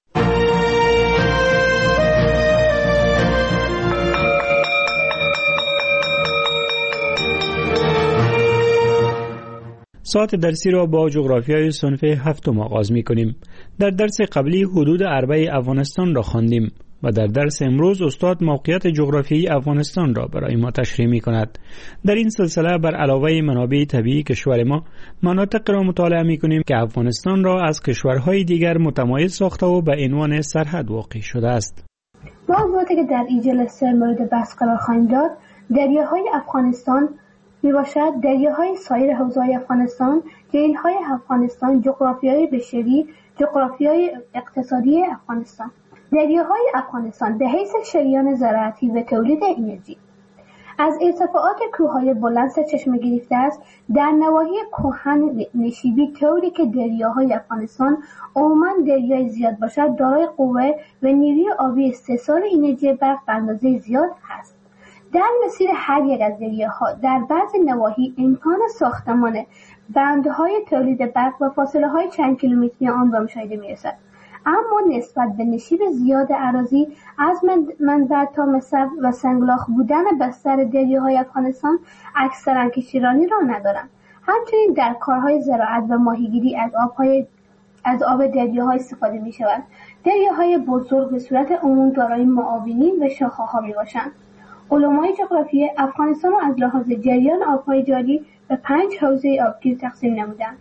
ساعت درسی را با جغرافیای صنف هفتم آغاز می کنیم. در درس قبلی حدود اربع افغانستان را خواندیم و در درس امروز استاد موقعیت جغرافیایی افغانستان را برای ما تشریح می کند. در این سلسله بر علاوه منابع طبیعی کشور ما، مناطق را مطالعه می کنیم که افغانستان را از کشورهای دیگر متمایز ساخته و به عنوان سرحد واقع شده است. موضوعاتی که در این جلسه مورد بحث قرار خواهیم داد، دریاهای افغانستان می باشد، دریاهای سایر حوزه‌های افغانستان، جهیل‌های افغانستان، جغرافیای بشری، جغرافیای اقتصادی افغانستان. دریاهای افغانستان به حیث شریان زراعتی و تولید انرژی از ارتفاعات کوههای بلند سرچشمه گرفته است. در نواحی کهن نشیبی طوری که دریاهای افغانستان عموماً دریای زیاد باشد، دارای قوه و نیروی آبی استحصال انرژی برق به اندازه زیاد هست. در مسیر هر یک از دریاها در بعضی نواحی امکان ساختمان بندهای تولید برق و فاصله های چند کیلومتری آن به مشاهده می رسد. اما نسبت به نشیب زیاد اراضی از منبع تا مصب و سنگلاخ بودن بستر دریاهای افغانستان اکثرا کشتیرانی را ندارند. همچنین در کارهای زراعت و ماهیگیری از آبهای از آب دریاها استفاده می شود. دریاهای بزرگ به صورت عموم دارای معاونین و شاخه‌ها می باشند. علمای جغرافی افغانستان را از لحاظ جریان آبهای جاری به پنج حوزه آبگیر تقسیم نمودند.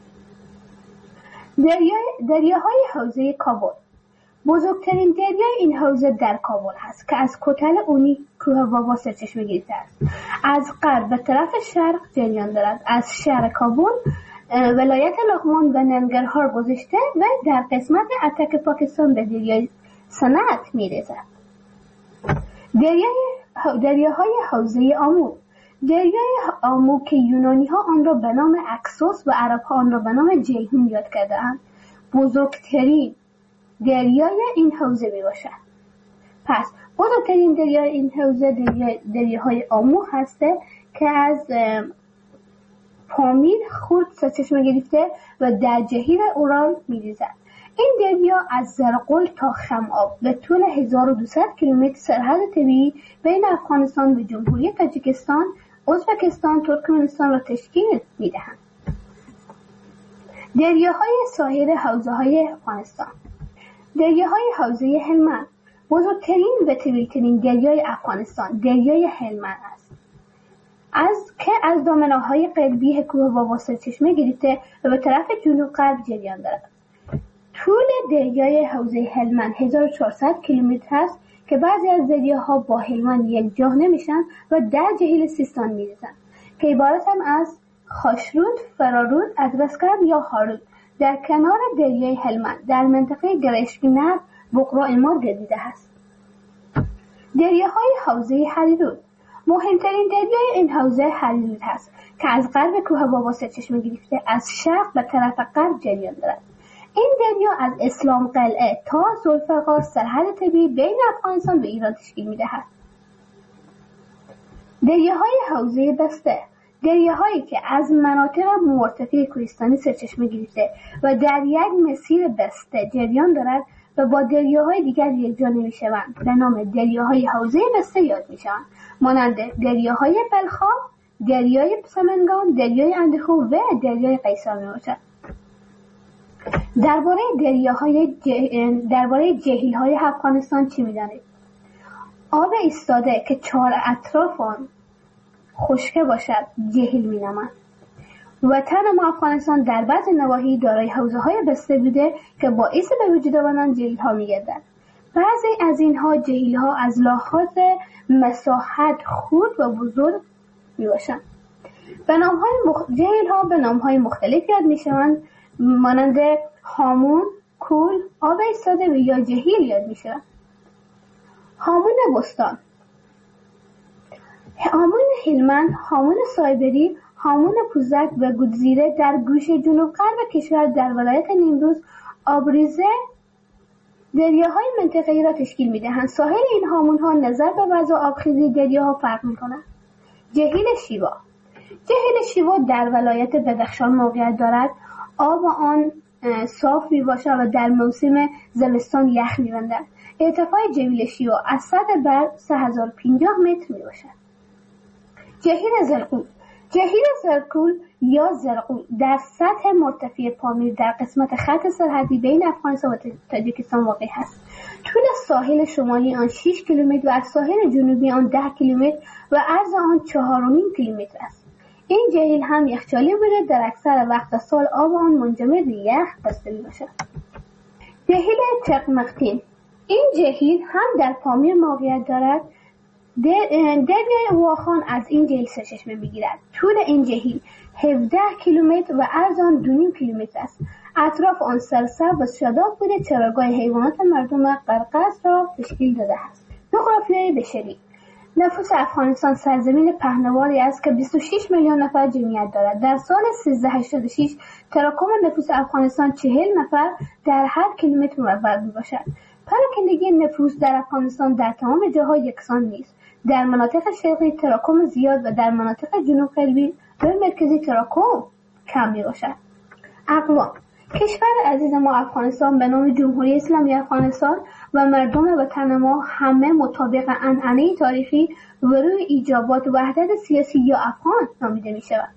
دریای دریاهای حوزه کابل. بزرگترین دریای این حوزه در کابل هست که از کتل اونی کوه بابا سرچشمه گرفته است. از غرب به طرف شرق جریان دارد. از شهر کابل ولایت لغمان و ننگرهار گذشته و در قسمت اتک پاکستان به دریای صنعت می‌رسد. دریای دریاهای حوزه آمو. دریای آمو که یونانی ها آن را به نام اکسوس و عرب ها آن را به نام جیهون یاد کرده‌اند، بزرگترین دریای این حوزه می باشد. پس بزرگترین دریای این حوزه دریای دریاهای آمو هسته که از پامیر خورد سرچشمه گرفته و در جهیل اورال می ریزد. این دریا از زرقل تا خمآب به طول هزار و دویست کیلومتر سرحد طبیعی بین افغانستان و جمهوری تاجیکستان، ازبکستان، ترکمنستان را تشکیل می دهند. دریاهای ساحل حوزه‌های افغانستان. دریاهای حوزه هلمند. بزرگترین و طویل‌ترین دریای افغانستان دریای هلمند است. از که از دامنه‌های قلبی کوه بابا سرچشمه گرفته و به طرف جنوب غرب جریان دارد. طول دریای حوزه هلمند هزار و چهارصد کیلومتر است که بعضی از دریاها با هلمند یکجا نمیشن و در جهیل سیستان میریزند که عبارتند از خاشرود، فرارود، ادرسکرد یا هارود در کنار دریای هلمند در منطقه گرشگنر بقرا امار گردیده است. دریاهای حوزه هریرود. مهمترین دریای این حوزه هریرود است که از غرب کوه بابا سرچشمه گرفته از شرق به طرف غرب جریان دارد. این دریا از اسلام قلعه تا ذوالفقار سرحد طبیعی بین افغانستان و ایران تشکیل می‌دهد. دریاهای حوزه بسته. دریاهایی که از مناطق مرتفع کوهستانی سرچشمه گرفته و در یک مسیر بسته جریان دارد و با دریاهای دیگر یکجا نمی‌شوند به نام دریاهای حوزه بسته یاد می‌شوند، مانند دریاهای بلخاب، دریای سمنگان، دریای اندخو و دریای قیصر میباشد. درباره دریاهای جه... درباره جهیل‌های افغانستان چی می‌دانید؟ آب ایستاده که چهار اطراف آن خشک باشد جهیل می‌نامند. وطن ما افغانستان در بعض نواحی دارای حوزه‌های بسته بوده که باعث به وجود آمدن جهیل‌ها می‌گردد. بعضی از اینها جهیل‌ها از لحاظ مساحت خرد و بزرگ میباشند. به نام‌های مخ... جهیل‌ها به نام‌های مختلف یاد می‌شوند، مانند هامون، کول، آب ایستاده و یا جهیل یاد می‌شوند. هامون بستان، هامون هلمند، هامون سایبری، هامون پوزک و گودزیره در گوشه جنوب غرب کشور در ولایت نیمروز آبریزه دریاهای منطقه‌ای را تشکیل می‌دهند. ساحل این هامون‌ها نظر به وضع آبخیزی دریاها فرق می‌کند. جهیل شیوا. جهیل شیوا در ولایت بدخشان موقعیت دارد. آب آن صاف میباشد و در موسم زمستان یخ می‌بندد. ارتفاع جهیل شیوا از سطح بر سه هزار و پنجاه متر میباشد. جهیل زرقول. جهیل زرقول یا زرقول در سطح مرتفع پامیر در قسمت خط سرحدی بین افغانستان و تاجیکستان واقع است. طول ساحل شمالی آن شش کیلومتر و از ساحل جنوبی آن ده کیلومتر و عرض آن چهار و نیم کیلومتر است. این جهیل هم یخچالی بوده، در اکثر وقت سال آب آن منجمد به یخ بسته میباشد. جهیل چقمقتین. این جهیل هم در پامیر موقعیت دارد. دریای واخان از این جهیل سرچشمه میگیرد. طول این جهیل هفده کیلومتر و عرض آن دو و نیم کیلومتر است. اطراف آن سرسبز و شاداب بوده، چراگاه حیوانات مردم قرقاز را تشکیل داده است. جغرافیای بشری. نفوس افغانستان سرزمین پهناوری است که بیست و شش میلیون نفر جمعیت دارد. در سال سیزده هشتاد و شش تراکم نفوس افغانستان چهل نفر در هر کیلومتر مربع میباشد. پراکندگی نفوس در افغانستان در تمام جاها یکسان نیست. در مناطق شرقی تراکم زیاد و در مناطق جنوب غربی و مرکزی تراکم کم میباشد. اقوام. کشور عزیز ما افغانستان به نام جمهوری اسلامی افغانستان و مردم وطن ما همه مطابق عنعنه تاریخی و روی ایجابات وحدت سیاسی یا افغان نامیده می شود.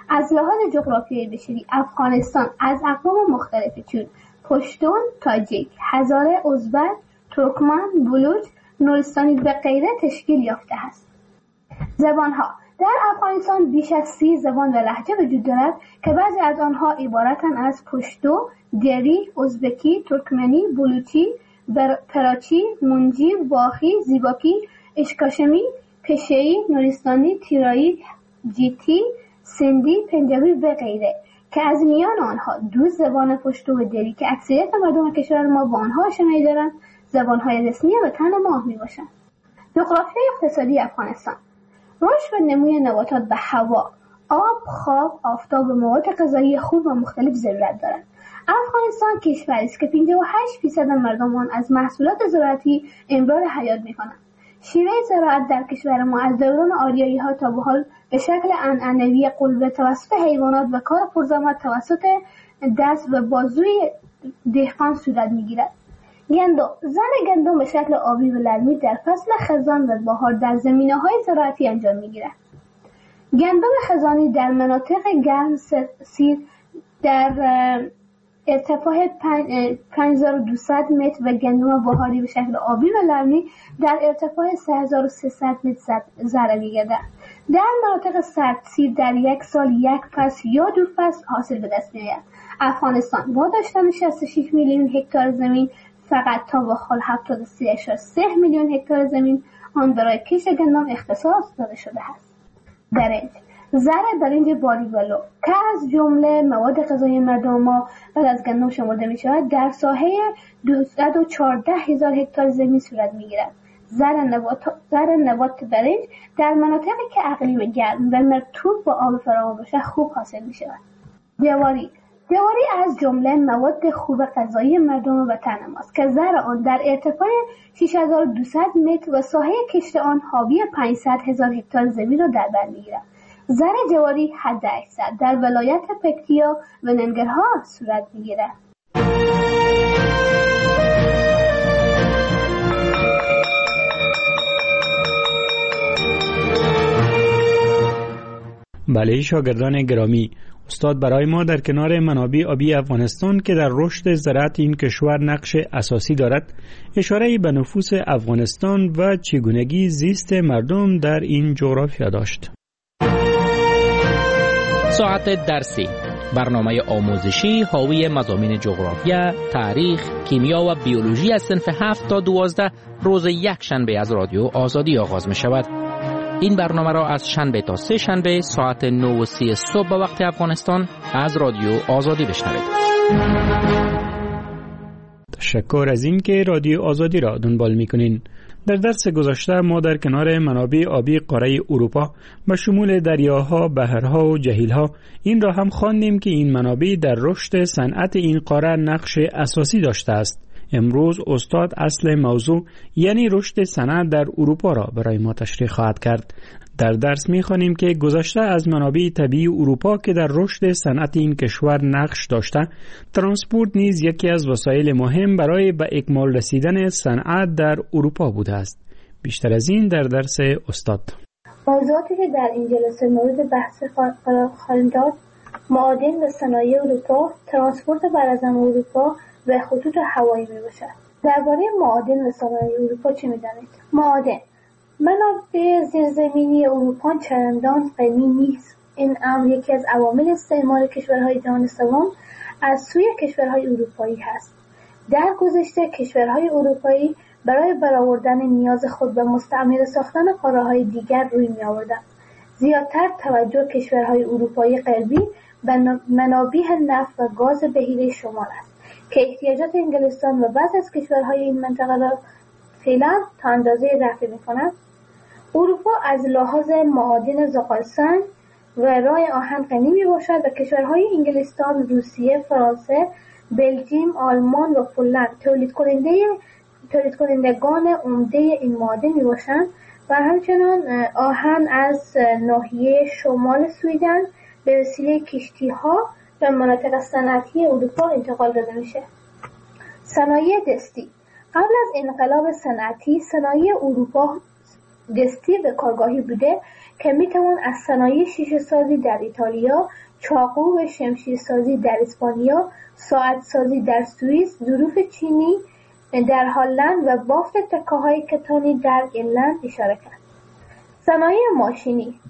از لحاظ جغرافیایی بشری افغانستان از اقوام مختلفی چون پشتون، تاجیک، هزاره، ازبک، ترکمن، بلوچ، نورستانی و غیره تشکیل یافته است. زبانها در افغانستان بیش از سی زبان و لهجه وجود دارد که بعضی از آنها عبارتند از پشتو، دری، ازبکی، ترکمنی، بلوچی، پراچی، منجی، واخی، زیباکی، اشکاشمی، پشه‌ای، نورستانی، تیرایی، جیتی، سندی، پنجابی و غیره که از میان آنها دو زبان پشتو و دری که اکثریت مردم کشور ما با آنها آشنایی دارند زبانهای رسمی وطن ما میباشند. جغرافیای اقتصادی افغانستان: رشد و نموی نباتات به هوا، آب، خواب، آفتاب و مواد غذایی خوب و مختلف ضرورت دارند. افغانستان کشوری است که پنجاه و هشت درصد مردم آن از محصولات زراعتی امرار حیات می‌کنند. شیوه زراعت در کشور ما از دوران آریایی‌ها تا به حال به شکل عنعنوی قلبه توسط حیوانات و کار پرزحمت توسط دست و بازوی دهقان صورت می‌گیرد. گندم: زن گندم به شکل آبی و لرمی در فصل خزان و بهار در زمینه‌های زراعتی انجام می‌گیرد. گندم خزانی در مناطق گرم سیر در ارتفاع پنج هزار و دویست متر و گندم بهاری به شکل آبی و لرمی در ارتفاع سه هزار و سیصد متر ذره می‌گردد. در مناطق سردسیر در یک سال یک فصل یا دو فصل حاصل به دست می‌آید. افغانستان با داشتن شصت و شش میلیون هکتار زمین فقط تا به حال هفتاد و سه ممیز سه میلیون هکتار زمین آن برای کشت گندم اختصاص داده شده است. برنج: زر برنج باریولو که از جمله مواد غذایی مردم ما بعد از گندم شمرده می شود در ساحه دویست و چهارده هزار هکتار زمین صورت می گیرد. زر نبات زر نبات برنج در مناطقی که اقلیم گرم و مرطوب با آب فراوان باشد خوب حاصل می شود. جواری: جواری از جمله مواد خوب غذایی مردم وطن ماست که زر آن در ارتفاع شش هزار و دویست متر و ساحه کشت آن حاوی پانصد هزار هکتار زمین را در بر می‌گیرد. زر جواری حد اکثر در ولایت پکتیا و ننگرهار صورت می‌گیرد. بله شاگردان گرامی، استاد برای ما در کنار منابع آبی افغانستان که در رشد زراعت این کشور نقش اساسی دارد اشاره به نفوس افغانستان و چگونگی زیست مردم در این جغرافیا داشت. ساعت درسی، برنامه آموزشی حاوی مضامین جغرافیا، تاریخ، کیمیا و بیولوژی از صنف هفت تا دوازده روز یک شنبه از رادیو آزادی آغاز می شود. این برنامه را از شنبه تا سه شنبه ساعت نه و سی صبح به وقت افغانستان از رادیو آزادی بشنوید. تشکر از این که رادیو آزادی را دنبال میکنین. در درس گذشته ما در کنار منابع آبی قاره اروپا به شمول دریاها، بحرها و جهیلها این را هم خواندیم که این منابع در رشد صنعت این قاره نقش اساسی داشته است. امروز استاد اصل موضوع یعنی رشد صنعت در اروپا را برای ما تشریح خواهد کرد. در درس می‌خوانیم که گذشته از منابع طبیعی اروپا که در رشد صنعت این کشور نقش داشته، ترانسپورت نیز یکی از وسایل مهم برای به اکمال رسیدن صنعت در اروپا بوده است. بیشتر از این در درس استاد. موضوعاتی که در این جلسه مورد بحث خواهیم داشت معادن و صنایع اروپا، ترانسپورت براعظم اروپا و خطوط هوایی میباشد. درباره معادن و صنایع اروپا چه میدانید؟ معادن منابع زیرزمینی اروپا چندان غنی نیست. این امر یکی از عوامل استعمار کشورهای جهان سوم از سوی کشورهای اروپایی هست. در گذشته کشورهای اروپایی برای برآوردن نیاز خود به مستعمره ساختن قاره‌های دیگر روی می‌آوردند. زیادتر توجه کشورهای اروپایی غربی به منابع نفت و گاز بحیره شمال است که احتیاجات انگلستان و بعضی از کشورهای این منطقه را فعلا تا اندازه رفع می‌کند. اروپا از لحاظ معادن زغالسنگ و رای آهن غنی میباشد و کشورهای انگلستان، روسیه، فرانسه، بلژیم، آلمان و پولند تولید کننده تولید کنندگان عمده این معادن میباشند و همچنان آهن از ناحیه شمال سویدن به وسیله کشتی‌ها به مناطق صنعتی اروپا انتقال داده میشه. صنایع دستی قبل از انقلاب صنعتی صنایع اروپا دستی و کارگاهی بوده که میتوان از صنایع شیشه سازی در ایتالیا، چاقو و شمشیر سازی در اسپانیا، ساعت سازی در سوئیس، ظروف چینی در هلند و بافت تکه‌های کتانی در گرینلند اشاره کرد. صنایع ماشینی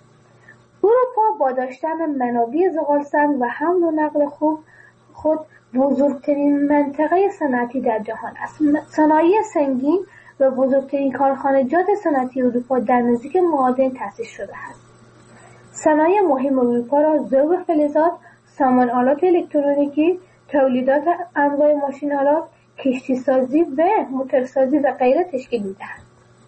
اروپا با داشتن منابع زغال‌سنگ و حمل و نقل خوب خود بزرگترین منطقه صنعتی در جهان است. صنایع سنگین و بزرگترین کارخانجات صنعتی اروپا در نزدیک معادن تأسیس شده است. صنایع مهم اروپا را ذوب فلزات، سامان آلات الکترونیکی، تولیدات انواع ماشین آلات، کشتی سازی و موتورسازی و غیره تشکیل می‌دهند.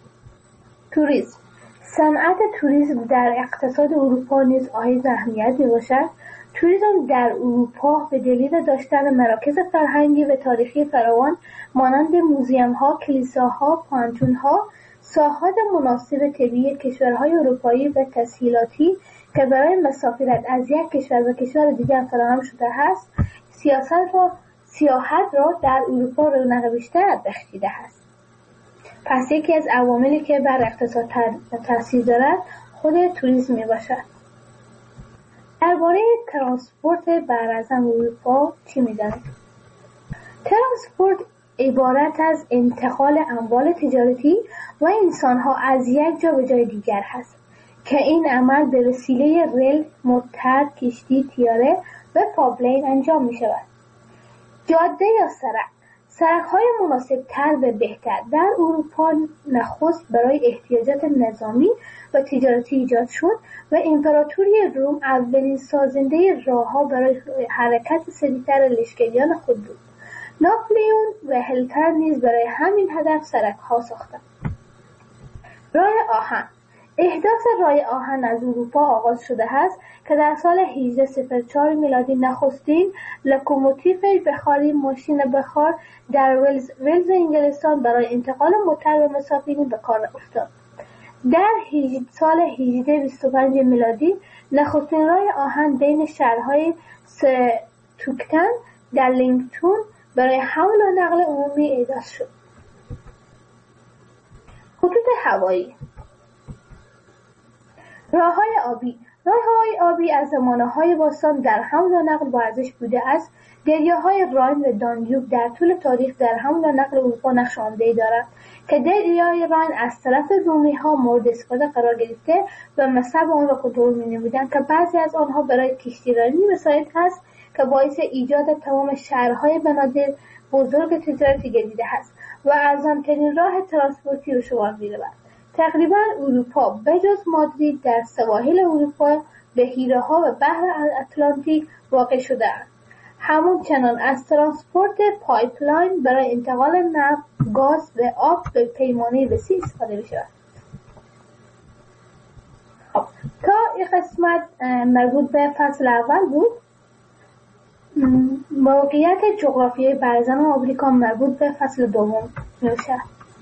توریسم صنعت توریسم در اقتصاد اروپا نیز حائز اهمیت می‌باشد. توریسم در اروپا به دلیل داشتن مراکز فرهنگی و تاریخی فراوان مانند موزیم‌ها، کلیساها، پانتون‌ها، ساحات مناسب طبیعی کشورهای اروپایی و تسهیلاتی که برای مسافرت از یک کشور به کشور دیگر فراهم شده است، سیاست را سیاحت را در اروپا رونق بیشتر بخشیده است. پس یکی از عواملی که بر اقتصاد تاثیر دارد خود توریسم میباشد. درباره ترانسپورت براعظم اروپا چی می‌دانید؟ ترانسپورت عبارت از انتقال اموال تجارتی و انسان‌ها از یک جا به جای دیگر است که این عمل به وسیله ریل، موتر، کشتی، طیاره و پایپلاین انجام می‌شود. جاده یا سرک سرک‌های مناسب‌تر و بهتر در اروپا نخست برای احتیاجات نظامی و تجارتی ایجاد شد و امپراتوری روم اولین سازنده راه‌ها برای حرکت سریعتر لشکریان خود بود. ناپلئون و هیتلر نیز برای همین هدف سرک‌ها ساختند. راه آهن احداث راه آهن از اروپا آغاز شده است که در سال هجده صفر چهار میلادی نخستین لوکوموتیو بخاری ماشین بخار در ولز, ولز انگلستان برای انتقال موتر و مسافرین به کار افتاد. در سال هجده بیست و پنج میلادی نخستین راه آهن بین شهرهای ستوکتن در لینگتون برای حمل و نقل عمومی احداث شد. خطوط هوایی راه‌های آبی راه‌های آبی از زمانه‌های باستان در حمل و نقل با ارزش بوده است. دریاهای راین و دانیوب در طول تاریخ در حمل و نقل اروپا نقش عمده‌ای دارند که دریای راین از طرف رومی‌ها مورد استفاده قرار گرفته و مصرف آن را کنترل می‌نمودند که بعضی از آنها برای کشتیرانی مساعد است که باعث ایجاد تمام شهرهای بنادر بزرگ تجارتی گردیده است و ارزان‌ترین راه ترانسپورتی به شمار می‌رود. تقریباً اروپا بجز مادرید در سواحل اروپا بحیره‌ها و بحر اتلانتیک واقع شده است. همچنان از ترانسپورت پایپلاین برای انتقال نفت، گاز و آب به پیمانه وسیع استفاده می‌شود. خب تا این قسمت مربوط به فصل اول بود. موقعیت جغرافیایی برزن آمریکا مربوط به فصل دوم میشه.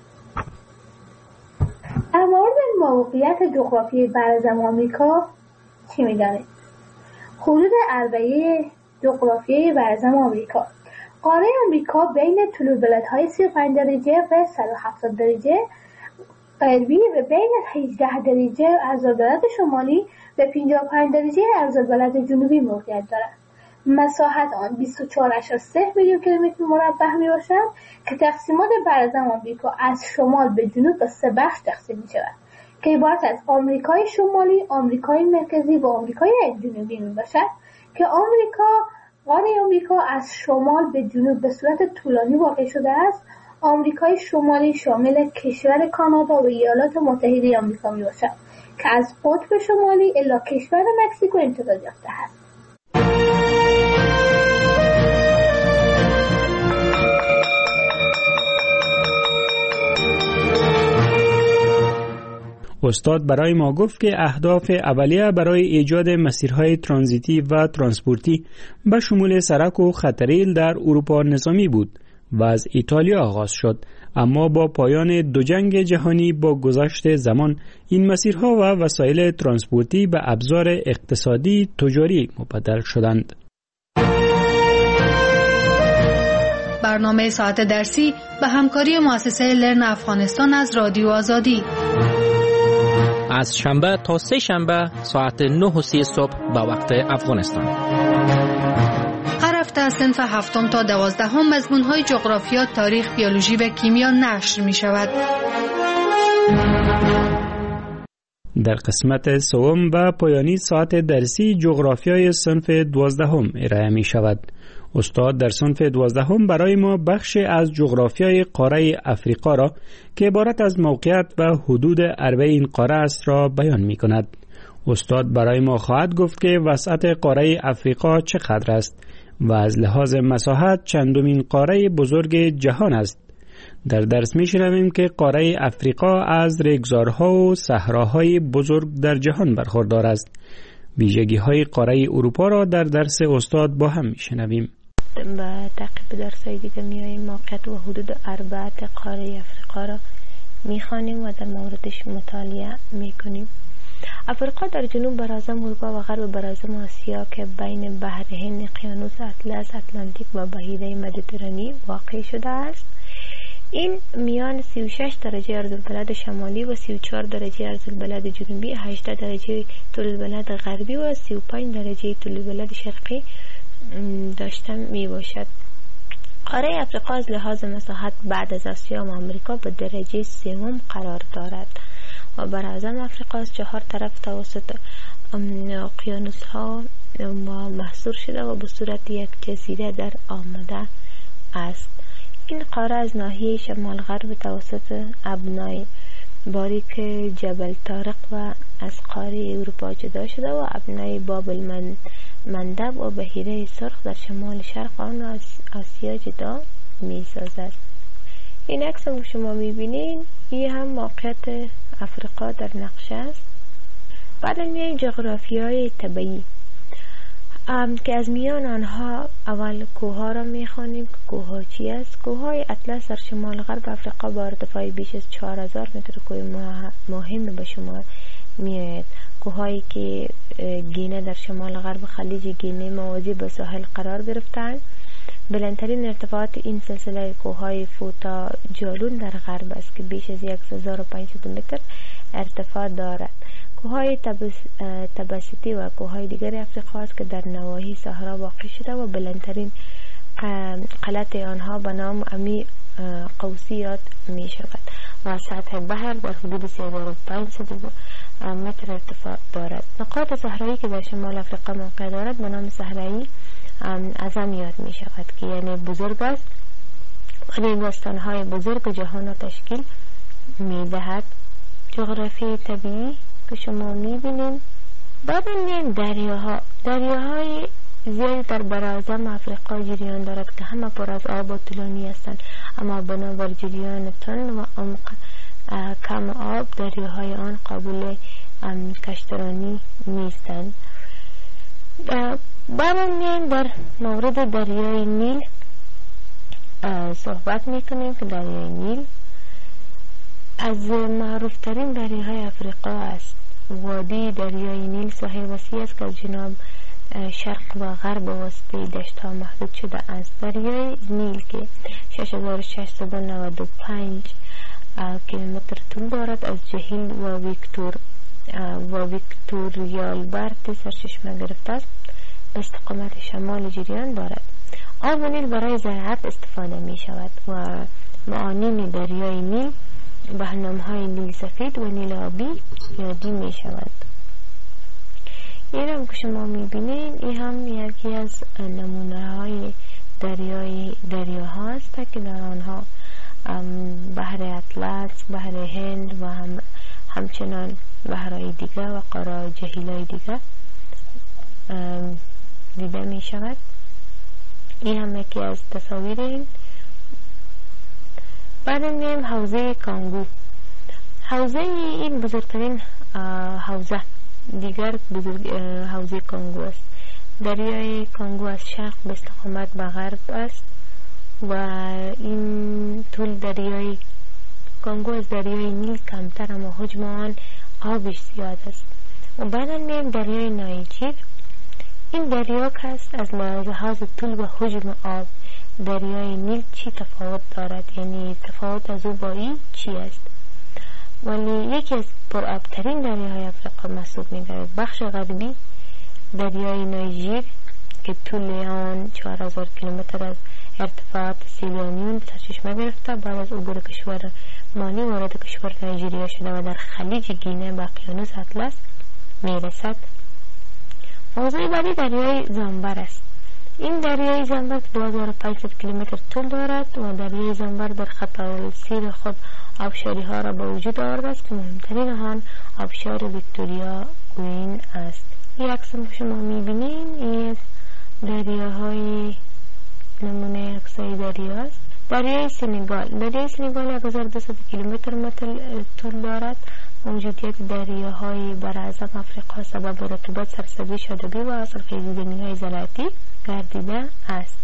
در مورد موقعیت جغرافیایی برزن آمریکا چی میدانید؟ حدود اربعه جغرافیایی برزن آمریکا. قاره آمریکا بین طول بلندهای سی و پنج درجه و صد و هفتاد درجه غربی و بین هجده درجه عرض‌البلد شمالی و پنجاه و پنج درجه عرض‌البلد جنوبی موقعیت دارد. مساحت آن بیست و چهار ممیز سه میلیون کیلومتر مربع می باشد که تقسیمات برزن آمریکا از شمال به جنوب به سه بخش تقسیم می شود که عبارت از آمریکای شمالی، آمریکای مرکزی و آمریکای جنوبی می باشد که آمریکا قاره آمریکا از شمال به جنوب به صورت طولانی واقع شده است. آمریکای شمالی شامل کشور کانادا و ایالات متحده آمریکا می باشد که از قطب شمالی الی کشور مکزیکو امتداد یافته است. استاد برای ما گفت که اهداف اولیه برای ایجاد مسیرهای ترانزیتی و ترانسپورتی به شمول سرک و خطریل در اروپا نظامی بود و از ایتالیا آغاز شد، اما با پایان دو جنگ جهانی با گذشت زمان این مسیرها و وسایل ترانسپورتی به ابزار اقتصادی تجاری مبدل شدند. برنامه ساعت درسی به همکاری مؤسسه لرن افغانستان از رادیو آزادی. از شنبه تا سه شنبه ساعت نه و سی صبح به وقت افغانستان. هر هفته از صنف هفتم تا دوازدهم مضمون‌های جغرافیا، تاریخ، بیولوژی و کیمیا نشر می شود. در قسمت سوم و پایانی ساعت درسی جغرافیای صنف دوازدهم ارائه می شود. استاد در صنف دوازدهم برای ما بخش از جغرافیای قاره افریقا را که عبارت از موقعیت و حدود عربه این قاره است را بیان می کند. استاد برای ما خواهد گفت که وسعت قاره افریقا چقدر است و از لحاظ مساحت چندمین قاره بزرگ جهان است. در درس می شنویم که قاره افریقا از ریگزارها و صحراهای بزرگ در جهان برخوردار است. ویژگی های قاره اروپا را در درس استاد با هم می شنویم. با تعقیب درس‌های دیگه میاییم موقعیت و حدود اربعه قاره افریقا را میخوانیم و در موردش مطالعه میکنیم. افریقا در جنوب براعظم اروپا و غرب براعظم آسیا که بین بحر هند، اقیانوس اطلس، اتلانتیک و بحیره مدیترانه واقع شده است. این میان سی و شش درجه عرض‌البلد شمالی و سی و چهار درجه عرض‌البلد جنوبی، هجده درجه طول‌البلد غربی و سی و پنج درجه طول‌البلد شرقی داشته می باشد. قاره افریقا از لحاظ مساحت بعد از آسیا و آمریکا به درجه سوم قرار دارد و براعظم افریقا از چهار طرف توسط اقیانوس ها محصور شده و به صورت یک جزیره در آمده است. این قاره از ناحیه شمال غرب توسط ابنای باریک جبل طارق و از قاره اروپا جدا شده و ابنای بابل من مندب و بحیره سرخ در شمال شرق آن از آسیا جدا می سازد. این عکس هم شما می بینید، این هم موقعیت افریقا در نقشه است. بعد میاییم جغرافیای طبیعی که از میان آنها اول کوه را می خوانیم که کوه ها چی است. کوه های اطلس در شمال غرب افریقا با ارتفاع بیش از چهار هزار متر کوه مهم به شما می آید. کوه‌هایی که گینه در شمال غرب خلیج گینه موازی به ساحل قرار گرفتند. بلندترین ارتفاعات این سلسله کوه‌های فوتا جالون در غرب است که بیش از هزار و پانصد متر ارتفاع دارد. کوه‌های تباسیتی و کوه‌های دیگر افریقا است که در نواحی صحرا واقع شده و بلندترین قلعت آنها به نام امی قوسی یاد می شود و سطح بحر در حدود سه هزار و پانصد متر ارتفاع دارد. نقاط صحرایی که در شمال افریقا موقع دارد به نام صحرایی اعظم یاد می شود که یعنی بزرگ است و این داستانهای بزرگ جهان را تشکیل می دهد. جغرافی طبیعی که شما می بینید. بعد این دریاها دریاهای زیادی در براعظم افریقا جریان دارد که همه پر از آب و طولانی هستند، اما بنابر جریان تند و عمق کم آب دریاهای آن قابل کشترانی نیستند. بعد در مورد دریای نیل صحبت میکنیم که دریای نیل از معروف ترین دریاهای افریقا است. وادی دریای نیل ساحل وسیع است که از جنوب شرق و غرب وسطی دشت ها محدود شده است. دریای نیل که شش هزار و ششصد و نود و پنج کیلومتر طول دارد از جهیل و ویکتور و ویکتوریالبرت سرچشمه گرفته است به استقامت شمال جریان دارد. آب نیل برای زراعت استفاده می شود و معانین دریای نیل به نام‌های نیل سفید و نیل آبی یادی می شود. این هم که شما می بینید این هم یکی از نمونه های دریای دریاها است که در آنها بحر اطلس، بحر هند و هم همچنان بحرهای دیگه و قاره جهیل‌های دیگه دیده می شود. این هم یکی از تصاویر این. بعد میایم حوزه کانگو. حوزه این بزرگترین حوزه دیگر بزرگ حوزه کانگو است. دریای کانگو از شرق به استقامت به غرب است و این طول دریای کانگو از دریای نیل کمتر اما حجم آن آبش زیاد است. و بعد میایم دریای نایجر. این دریا که است از لحاظ طول و حجم آب دریای نیل چی تفاوت دارد، یعنی تفاوت از او با این چی است؟ ولی یکی از پرآبترین دریاهای افریقا محسوب می‌گردد. بخش غربی دریای نایجر که طول آن چهار هزار کیلومتر از ارتفاعات سیلیانیون به سرچشمه گرفته، بعد از عبور کشور مالی وارد کشور نایجریا شده و در خلیج گینه به اقیانوس اطلس میرسد. موضوع بعدی دریای زامبر است. این دریای زامبر دو هزار و پانصد کیلومتر طول دارد و دریای زامبر در خط السیر خود آبشاری ها را به وجود آورده است که مهمترین آن آبشار ویکتوریا گوین است. این عکس که شما میبینین این دریاهای نمونه عکسای دریا است. دریای سنگال دریای سنگال یک هزار و دویست کیلومتر طول دارد. موجودیت دریاهای براعظم افریقا سبب رطوبت، سرسبزی، شادابی و حاصلخیزی زمین‌های زراعتی گردیده است.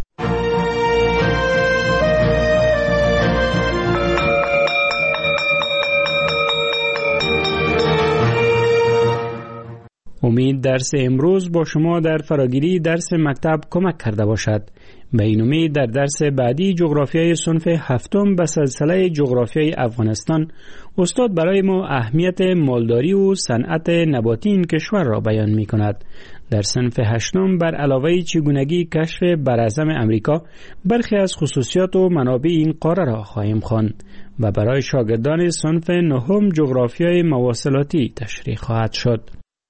امید درس امروز با شما در فراگیری درس مکتب کمک کرده باشد. به این امید در درس بعدی جغرافیای صنف هفتم به سلسله جغرافیای افغانستان استاد برای ما اهمیت مالداری و صنعت نباتی این کشور را بیان می کند. در صنف هشتم بر علاوه چگونگی کشف براعظم امریکا برخی از خصوصیات و منابع این قاره را خواهیم خواند و برای شاگردان صنف نهم جغرافیای مواصلاتی تشریح خواهد شد.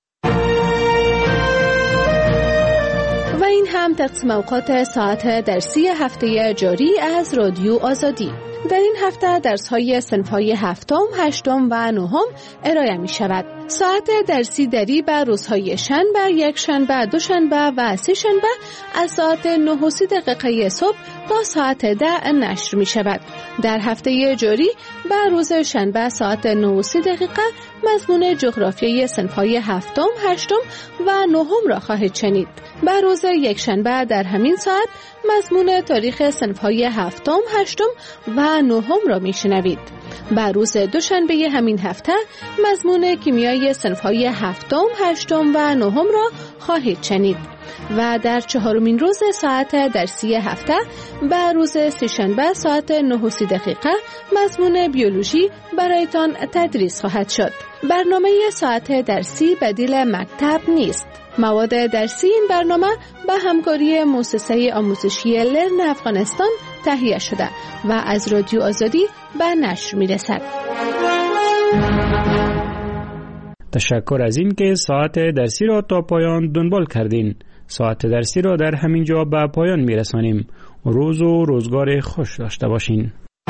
و این هم تقسیم اوقات ساعت درسی هفته جاری از رادیو آزادی. در این هفته درس‌های صنف‌های هفتم، هشتم و نهم ارائه می شود. ساعت درسی دری بر روزهای شنبه، یک شنبه، دو شنبه و سه شنبه از ساعت نه و سی دقیقه صبح تا ساعت ده نشر می شود. در هفته جاری بر روز شنبه ساعت نه و سی دقیقه مضمون جغرافیای صنف‌های هفتم، هشتم و نهم را خواهید شنید. بر روز یک شنبه در همین ساعت مضمون تاریخ صنف‌های هفتم، هشتم و نهم را میشنوید. بر روز دوشنبه همین هفته مضمون کیمیای صنف‌های هفتم، هشتم و نهم را خواهید شنید. و در چهارمین روز ساعت درسی هفته بر روز سه‌شنبه ساعت نه و سی دقیقه مضمون بیولوژی برایتان تدریس خواهد شد. برنامه ساعت درسی بدیل مکتب نیست. مواد درسی این برنامه به همکاری مؤسسه آموزشی لرن افغانستان تهیه شده و از رادیو آزادی به نشر می رسد. تشکر از این که ساعت درسی را تا پایان دنبال کردین. ساعت درسی را در همین جا به پایان می رسانیم. روز و روزگار خوش داشته باشین.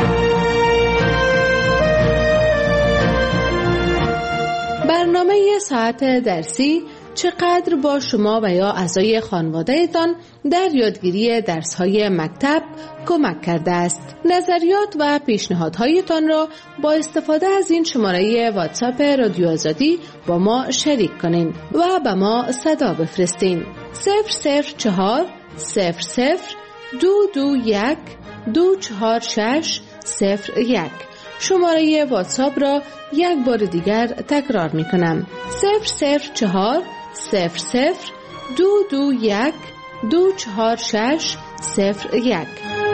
برنامه ساعت درسی چقدر با شما و یا اعضای خانواده‌تان در یادگیری درس‌های مکتب کمک کرده است. نظریات و پیشنهادهایتان را با استفاده از این شماره واتساپ رادیو آزادی با ما شریک کنین و به ما صدا بفرستین. صفر صفر چهار صفر صفر دو دو یک دو چهار شش صفر یک. شماره واتساپ را یک بار دیگر تکرار می کنم. صفر صفر چهار صفر صفر دو دو یک دو چهار شش صفر یک.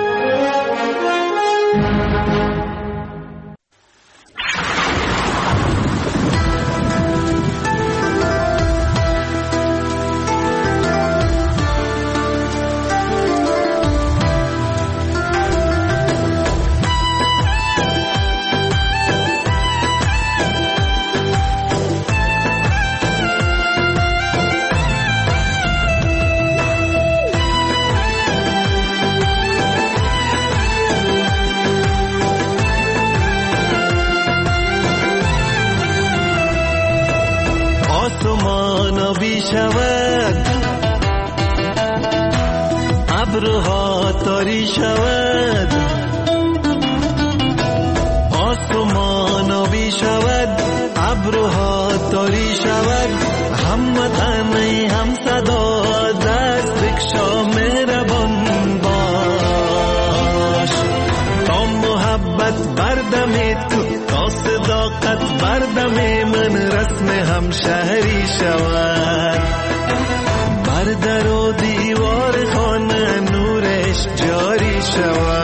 ابرها تاری شود، آسمان آبی شود، ابرها تاری شود، هم وطنی هم صدا دست بکشا مهربان باش، تا محبت بردم تو، تا صداقت بردم من، رسم هم شهری شود، بر در و دیوار خانه نورش جاری شود.